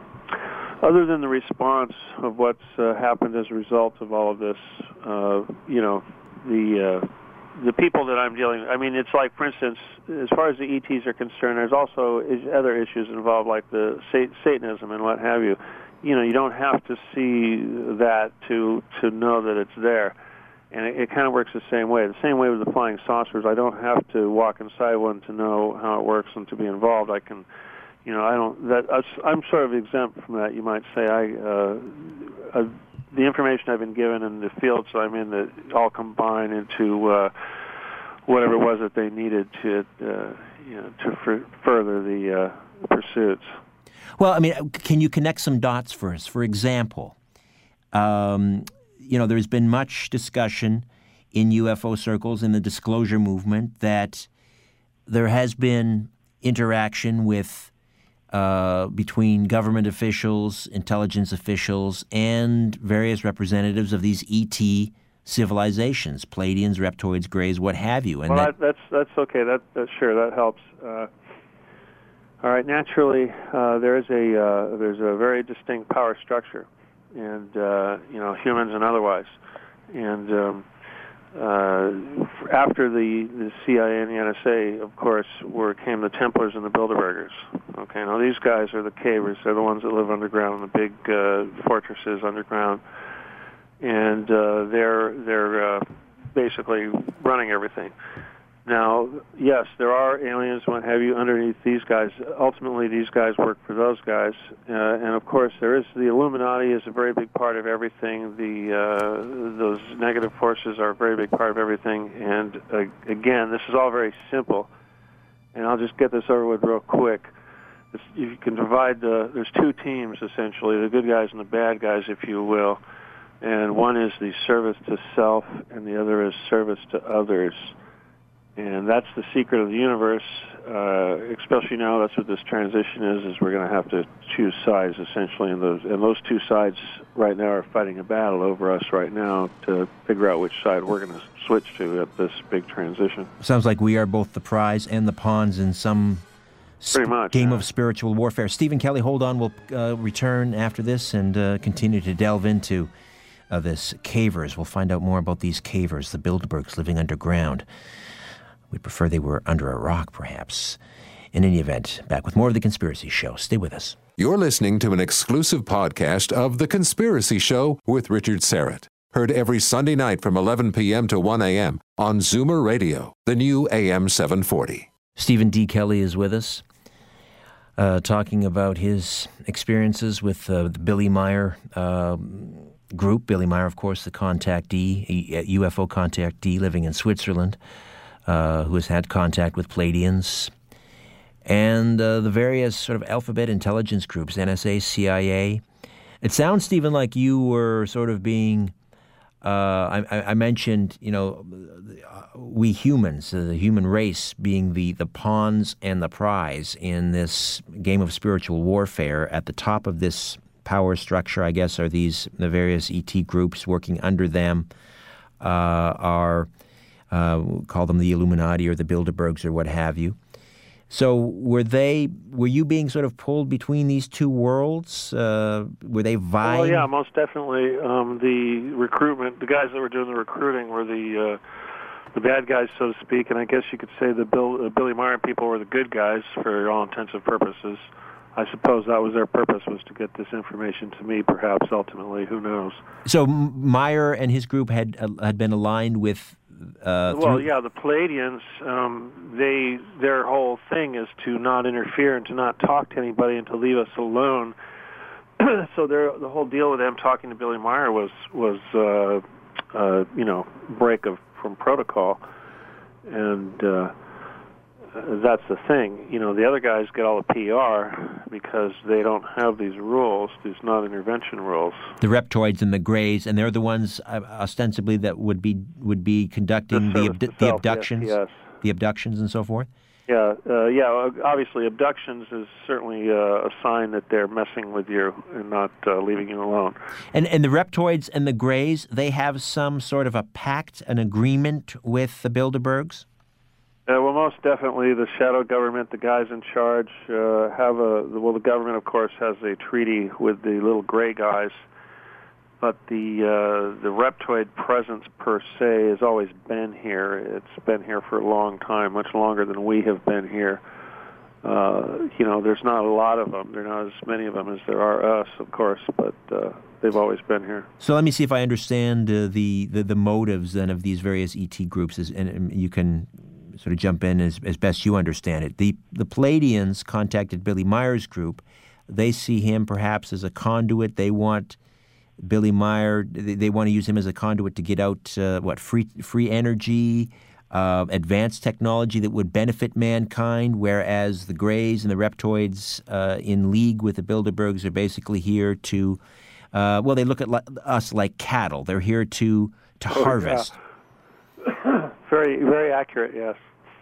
other than the response of what's uh, happened as a result of all of this, uh, you know, the uh, the people that I'm dealing with. I mean, it's like, for instance, as far as the E Ts are concerned, there's also other issues involved, like the Satanism and what have you. You know, you don't have to see that to to know that it's there. And it, it kind of works the same way. The same way with the flying saucers. I don't have to walk inside one to know how it works and to be involved. I can, you know, I don't, that, I'm sort of exempt from that, you might say. I, uh, I the information I've been given and the fields I'm in, that all combine into uh, whatever it was that they needed to, uh, you know, to f- further the uh, pursuits. Well, I mean, can you connect some dots for us? For example, um, you know, there's been much discussion in U F O circles, in the disclosure movement, that there has been interaction with Uh, between government officials, intelligence officials, and various representatives of these E T civilizations, Pleiadians, Reptoids, Greys, what have you. And well, that, that's that's okay. That, that sure that helps. Uh, all right. Naturally, uh, there is a uh, there's a very distinct power structure, and uh, you know, humans and otherwise, and. Um, Uh, after the, the C I A and the N S A, of course, were came the Templars and the Bilderbergers. Okay, now these guys are the cavers. They're the ones that live underground in the big uh, fortresses underground, and uh, they're they're uh, basically running everything. Now, yes, there are aliens, what have you, underneath these guys. Ultimately, these guys work for those guys, uh, and of course, there is the Illuminati is a very big part of everything. The uh, those negative forces are a very big part of everything. And uh, again, this is all very simple, and I'll just get this over with real quick. It's, you can divide the. There's two teams essentially: the good guys and the bad guys, if you will. And one is the service to self, and the other is service to others. And that's the secret of the universe, uh, especially now. That's what this transition is, is we're going to have to choose sides, essentially. And those, and those two sides right now are fighting a battle over us right now to figure out which side we're going to switch to at this big transition. Sounds like we are both the prize and the pawns in some Pretty much, game yeah. of spiritual warfare. Stephen Kelly, hold on. We'll uh, return after this and uh, continue to delve into uh, this cavers. We'll find out more about these cavers, the Bilderbergs living underground. We'd prefer they were under a rock, perhaps. In any event, back with more of The Conspiracy Show. Stay with us. You're listening to an exclusive podcast of The Conspiracy Show with Richard Syrett. Heard every Sunday night from eleven p.m. to one a.m. on Zoomer Radio, the new A M seven forty. Stephen D. Kelly is with us, uh, talking about his experiences with uh, the Billy Meyer uh, group. Billy Meyer, of course, the contactee, a U F O contactee living in Switzerland. Uh, who has had contact with Pleiadians, and uh, the various sort of alphabet intelligence groups, N S A, C I A. It sounds, Stephen, like you were sort of being, uh, I, I mentioned, you know, we humans, uh, the human race being the, the pawns and the prize in this game of spiritual warfare at the top of this power structure, I guess, are these the various E T groups working under them uh, are, uh, call them the Illuminati or the Bilderbergs or what have you. So were they, were you being sort of pulled between these two worlds? Uh, were they vying? Well, yeah, most definitely. Um, the recruitment, the guys that were doing the recruiting were the uh, the bad guys, so to speak, and I guess you could say the Bill, uh, Billy Meyer people were the good guys for all intents and purposes. I suppose that was their purpose, was to get this information to me, perhaps, ultimately. Who knows? So Meyer and his group had uh, had been aligned with... Uh, well, through... yeah, the Palladians, um, they their whole thing is to not interfere and to not talk to anybody and to leave us alone. So their, the whole deal with them talking to Billy Meyer was, was uh, uh, you know, break of from protocol. And... Uh, that's the thing. You know, the other guys get all the P R because they don't have these rules, these non-intervention rules. The Reptoids and the Greys, and they're the ones uh, ostensibly that would be would be conducting the, abdu- itself, the abductions, yes, yes. the abductions and so forth. Yeah, uh, yeah. Obviously, abductions is certainly uh, a sign that they're messing with you and not uh, leaving you alone. And and the Reptoids and the Greys, they have some sort of a pact, an agreement with the Bilderbergs. Uh, well, most definitely, the shadow government, the guys in charge, uh, have a, well, the government, of course, has a treaty with the little gray guys, but the uh, the Reptoid presence, per se, has always been here. It's been here for a long time, much longer than we have been here. Uh, you know, there's not a lot of them. There are not as many of them as there are us, of course, but uh, they've always been here. So let me see if I understand uh, the, the, the motives, then, of these various E T groups, and, and you can... sort of jump in as, as best you understand it. The the Palladians contacted Billy Meyer's group. They see him perhaps as a conduit. They want Billy Meyer, they, they want to use him as a conduit to get out, uh, what, free free energy, uh, advanced technology that would benefit mankind, whereas the Greys and the Reptoids uh, in league with the Bilderbergs are basically here to, uh, well, they look at li- us like cattle. They're here to, to oh, harvest. Yeah. Very, very accurate, yes.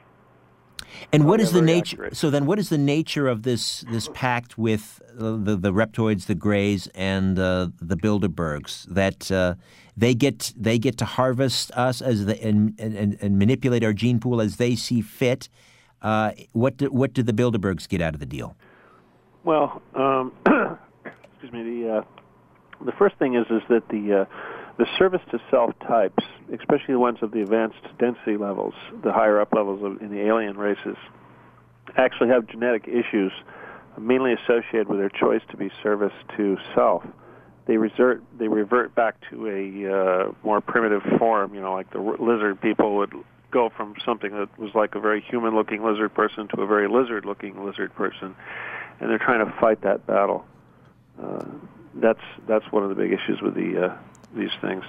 And what oh, is yeah, the nature? Accurate. So then, what is the nature of this this pact with uh, the the Reptoids, the Greys, and uh, the Bilderbergs? That uh, they get they get to harvest us as the and, and, and manipulate our gene pool as they see fit. Uh, what do, what do the Bilderbergs get out of the deal? Well, um, excuse me. The uh, the first thing is is that the uh, the service to self types, especially the ones of the advanced density levels, the higher up levels of, in the alien races, actually have genetic issues mainly associated with their choice to be service to self. They revert, they revert back to a uh, more primitive form, you know, like the lizard people would go from something that was like a very human-looking lizard person to a very lizard-looking lizard person, and they're trying to fight that battle. Uh, that's that's one of the big issues with the uh, these things.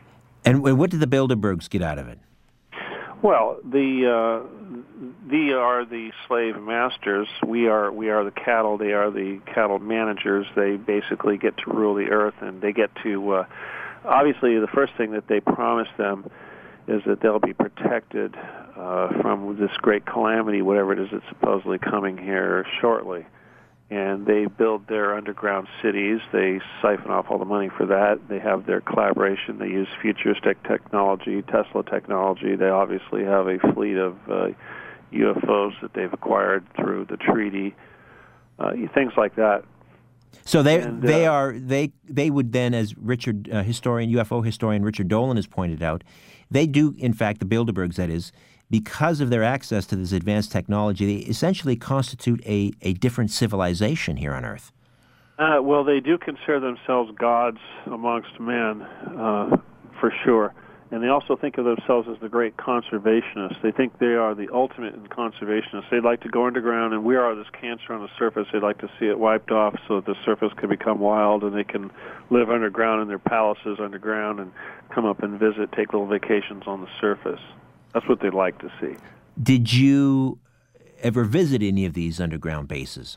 And what did the Bilderbergs get out of it? Well, the uh, they are the slave masters. We are we are the cattle. They are the cattle managers. They basically get to rule the earth, and they get to. Uh, obviously, the first thing that they promise them is that they'll be protected uh, from this great calamity, whatever it is that's supposedly coming here shortly. And they build their underground cities. They siphon off all the money for that. They have their collaboration. They use futuristic technology, Tesla technology. They obviously have a fleet of uh, U F Os that they've acquired through the treaty, uh, things like that. So they and, they uh, are they they would then, as Richard uh, historian U F O historian Richard Dolan has pointed out, they do in fact, the Bilderbergs, that is, because of their access to this advanced technology, they essentially constitute a, a different civilization here on Earth. Uh, well, they do consider themselves gods amongst men, uh, for sure. And they also think of themselves as the great conservationists. They think they are the ultimate in conservationists. They'd like to go underground, and we are this cancer on the surface. They'd like to see it wiped off so that the surface can become wild, and they can live underground in their palaces underground and come up and visit, take little vacations on the surface. That's what they'd like to see. Did you ever visit any of these underground bases?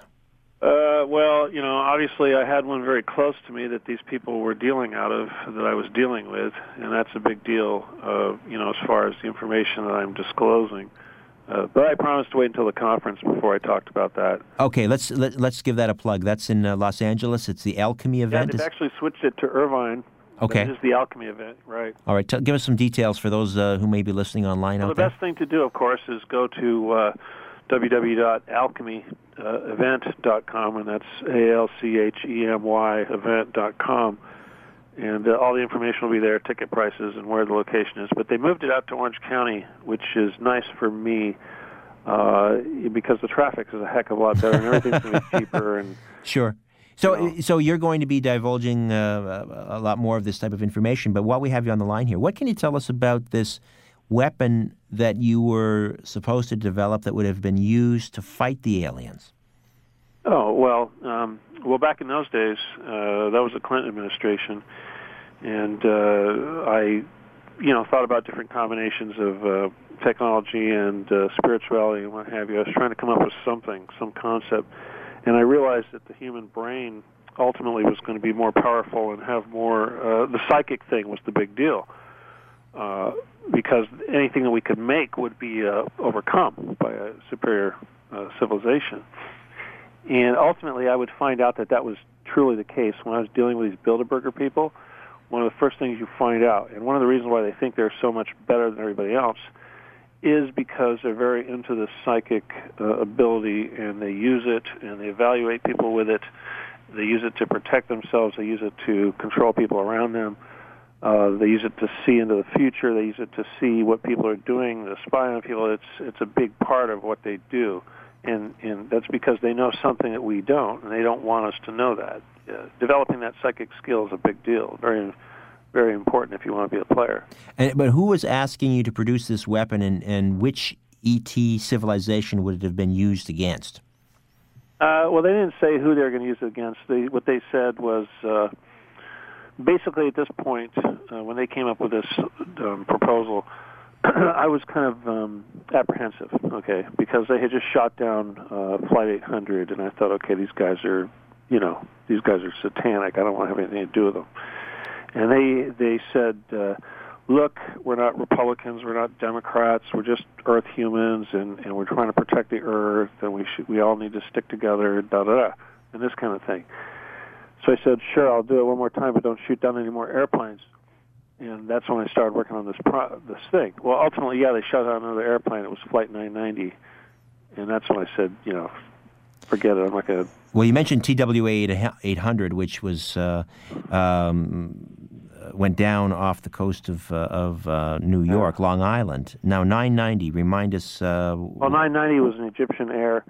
Uh, well, you know, obviously I had one very close to me that these people were dealing out of, that I was dealing with, and that's a big deal, uh, you know, as far as the information that I'm disclosing. Uh, but I promised to wait until the conference before I talked about that. Okay, let's let, let's give that a plug. That's in uh, Los Angeles. It's the Alchemy event. Yeah, they've actually switched it to Irvine. Okay. It is the Alchemy event, right? All right, t- give us some details for those uh, who may be listening online well, out the there. best thing to do, of course, is go to uh, w w w dot alchemy event dot com, and that's A L C H E M Y event dot com. And uh, all the information will be there, ticket prices and where the location is. But they moved it out to Orange County, which is nice for me uh, because the traffic is a heck of a lot better and everything's going to be cheaper. And Sure. So, you know. so you're going to be divulging uh, a lot more of this type of information. But while we have you on the line here, what can you tell us about this weapon that you were supposed to develop that would have been used to fight the aliens? Oh, well, um, well, back in those days, uh, that was the Clinton administration, and uh, I, you know, thought about different combinations of uh, technology and uh, spirituality and what have you. I was trying to come up with something, some concept, and I realized that the human brain ultimately was going to be more powerful and have more, uh, the psychic thing was the big deal, uh, because anything that we could make would be uh, overcome by a superior uh, civilization. And ultimately, I would find out that that was truly the case. When I was dealing with these Bilderberger people, one of the first things you find out, and one of the reasons why they think they're so much better than everybody else, is because they're very into the psychic uh, ability, and they use it, and they evaluate people with it. They use it to protect themselves. They use it to control people around them. Uh, they use it to see into the future. They use it to see what people are doing, to spy on people. It's it's a big part of what they do. And, and that's because they know something that we don't, and they don't want us to know that. Uh, developing that psychic skill is a big deal, very, very important if you want to be a player. And, but who was asking you to produce this weapon, and, and which E T civilization would it have been used against? Uh, well, they didn't say who they were going to use it against. They, what they said was, uh, basically at this point, uh, when they came up with this um, proposal, I was kind of um, apprehensive, okay, because they had just shot down uh, Flight eight hundred, and I thought, okay, these guys are, you know, these guys are satanic. I don't want to have anything to do with them. And they they said, uh, look, we're not Republicans, we're not Democrats, we're just Earth humans, and, and we're trying to protect the Earth, and we should we all need to stick together, da da da, and this kind of thing. So I said, sure, I'll do it one more time, but don't shoot down any more airplanes. And that's when I started working on this pro- this thing. Well, ultimately, yeah, they shot down another airplane. It was Flight nine ninety, and that's when I said, you know, forget it. I'm not going to. Well, you mentioned T W A eight hundred, which was uh, um, went down off the coast of uh, of uh, New York, yeah. Long Island. Now, nine ninety. Remind us. Uh, well, nine ninety was an Egyptian Air.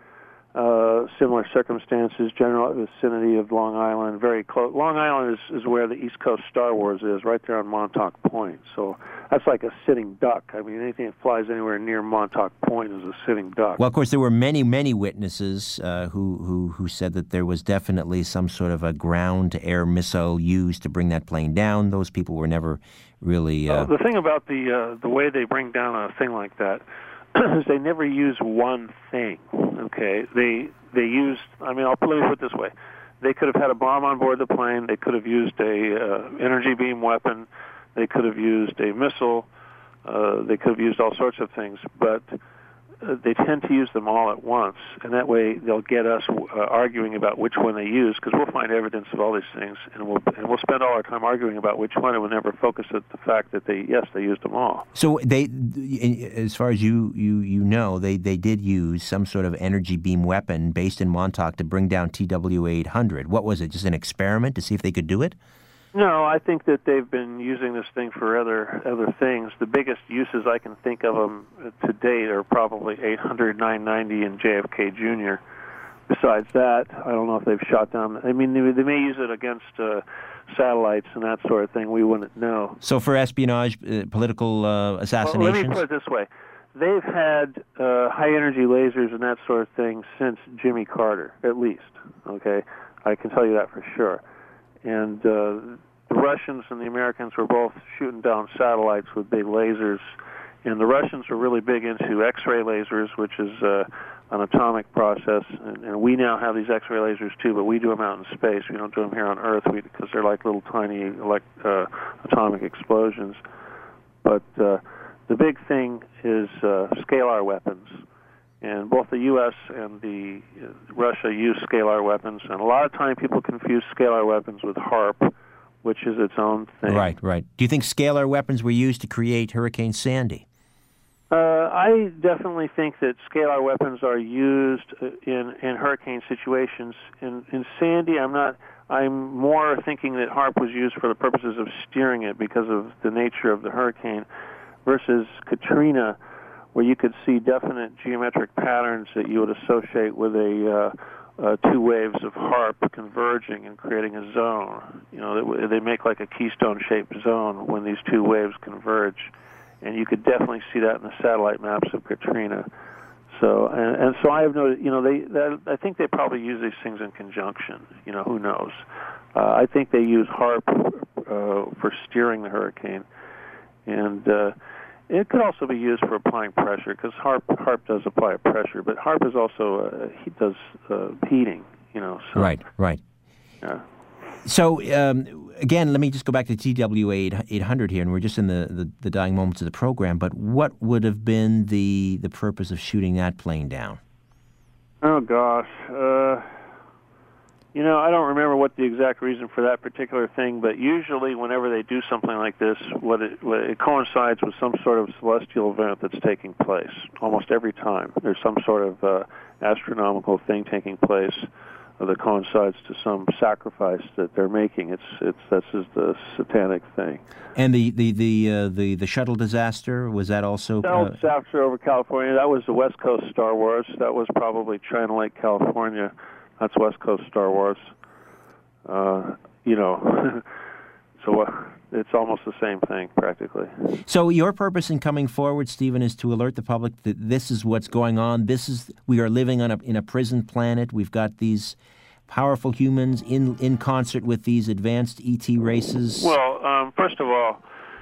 Uh, similar circumstances, general vicinity of Long Island, very close. Long Island is, is where the East Coast Star Wars is, right there on Montauk Point. So that's like a sitting duck. I mean, anything that flies anywhere near Montauk Point is a sitting duck. Well, of course, there were many, many witnesses uh, who, who, who said that there was definitely some sort of a ground-to-air missile used to bring that plane down. Those people were never really... Uh... Well, the thing about the uh, the way they bring down a thing like that is they never use one thing. Okay, they they used. I mean, I'll let me put it this way: they could have had a bomb on board the plane. They could have used a uh, energy beam weapon. They could have used a missile. Uh, they could have used all sorts of things, but uh, they tend to use them all at once, and that way they'll get us uh, arguing about which one they use, because we'll find evidence of all these things, and we'll and we'll spend all our time arguing about which one, and we'll never focus at the fact that they yes they used them all. So they, as far as you you you know, they they did use some sort of energy beam weapon based in Montauk to bring down T W A eight hundred. What was it? Just an experiment to see if they could do it? No, I think that they've been using this thing for other other things. The biggest uses I can think of them to date are probably eight hundred, nine ninety, and J F K Junior Besides that, I don't know if they've shot down. I mean, they, they may use it against uh, satellites and that sort of thing. We wouldn't know. So for espionage, uh, political uh, assassinations? Well, let me put it this way. They've had uh, high-energy lasers and that sort of thing since Jimmy Carter, at least. Okay? I can tell you that for sure. And uh, the Russians and the Americans were both shooting down satellites with big lasers. And the Russians were really big into X-ray lasers, which is uh, an atomic process. And, and we now have these X-ray lasers, too, but we do them out in space. We don't do them here on Earth because they're like little tiny like, uh, atomic explosions. But uh, the big thing is uh, scalar weapons. And both the U S and the uh, Russia use scalar weapons, and a lot of time people confuse scalar weapons with HAARP, which is its own thing. Right, right. Do you think scalar weapons were used to create Hurricane Sandy? Uh, I definitely think that scalar weapons are used in, in hurricane situations. In, in Sandy, I'm not. I'm more thinking that HAARP was used for the purposes of steering it because of the nature of the hurricane, versus Katrina, where you could see definite geometric patterns that you would associate with a uh, uh, two waves of HAARP converging and creating a zone. You know, they, they make like a keystone-shaped zone when these two waves converge, and you could definitely see that in the satellite maps of Katrina. So, and, and so I have noticed, you know, they, that, I think they probably use these things in conjunction. You know, who knows? Uh, I think they use HAARP uh, for steering the hurricane, and uh, it could also be used for applying pressure, because HAARP HAARP does apply pressure, but HAARP is also uh, he does uh, heating. You know. So, right. Right. Yeah. So, um, again, let me just go back to T W A eight hundred here, and we're just in the, the, the dying moments of the program, but what would have been the the purpose of shooting that plane down? Oh, gosh. Uh, you know, I don't remember what the exact reason for that particular thing, but usually whenever they do something like this, what it, what it coincides with some sort of celestial event that's taking place. Almost every time there's some sort of uh, astronomical thing taking place that coincides to some sacrifice that they're making. It's it's this is the satanic thing. And the the the uh, the, the shuttle disaster, was that also? Shuttle Uh, disaster over California. That was the West Coast Star Wars. That was probably China Lake, California. That's West Coast Star Wars. Uh, you know, so uh, it's almost the same thing practically. So your purpose in coming forward, Stephen, is to alert the public that this is what's going on. This is we are living on a in a prison planet. We've got these powerful humans in in concert with these advanced E T races. Well, um, first of all,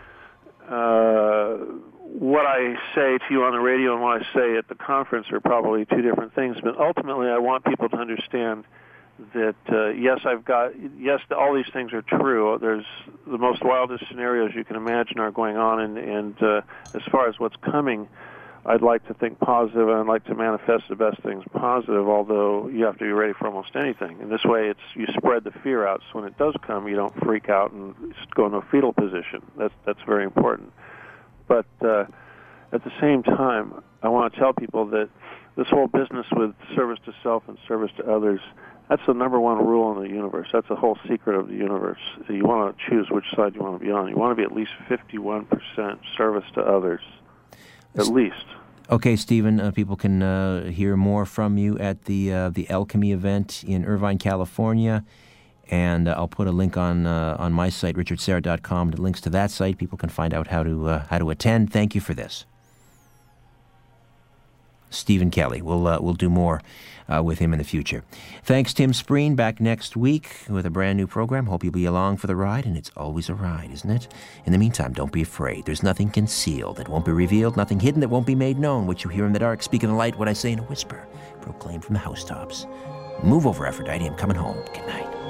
uh, what I say to you on the radio and what I say at the conference are probably two different things. But ultimately, I want people to understand that uh, yes, I've got yes, all these things are true. There's the most wildest scenarios you can imagine are going on, and, and uh, as far as what's coming, I'd like to think positive, and I'd like to manifest the best things positive. Although you have to be ready for almost anything, and this way, it's you spread the fear out. So when it does come, you don't freak out and go into a fetal position. That's that's very important. But uh, at the same time, I want to tell people that this whole business with service to self and service to others, that's the number one rule in the universe. That's the whole secret of the universe. You want to choose which side you want to be on. You want to be at least fifty-one percent service to others, at least. Okay, Stephen, uh, people can uh, hear more from you at the uh, the Alchemy event in Irvine, California. And uh, I'll put a link on uh, on my site, richard serra dot com, to links to that site. People can find out how to uh, how to attend. Thank you for this, Stephen Kelly. We'll uh, we'll do more uh, with him in the future. Thanks, Tim Spreen. Back next week with a brand new program. Hope you'll be along for the ride, and it's always a ride, isn't it? In the meantime, don't be afraid. There's nothing concealed that won't be revealed, nothing hidden that won't be made known. What you hear in the dark, speak in the light. What I say in a whisper, proclaim from the housetops. Move over, Aphrodite. I'm coming home. Good night.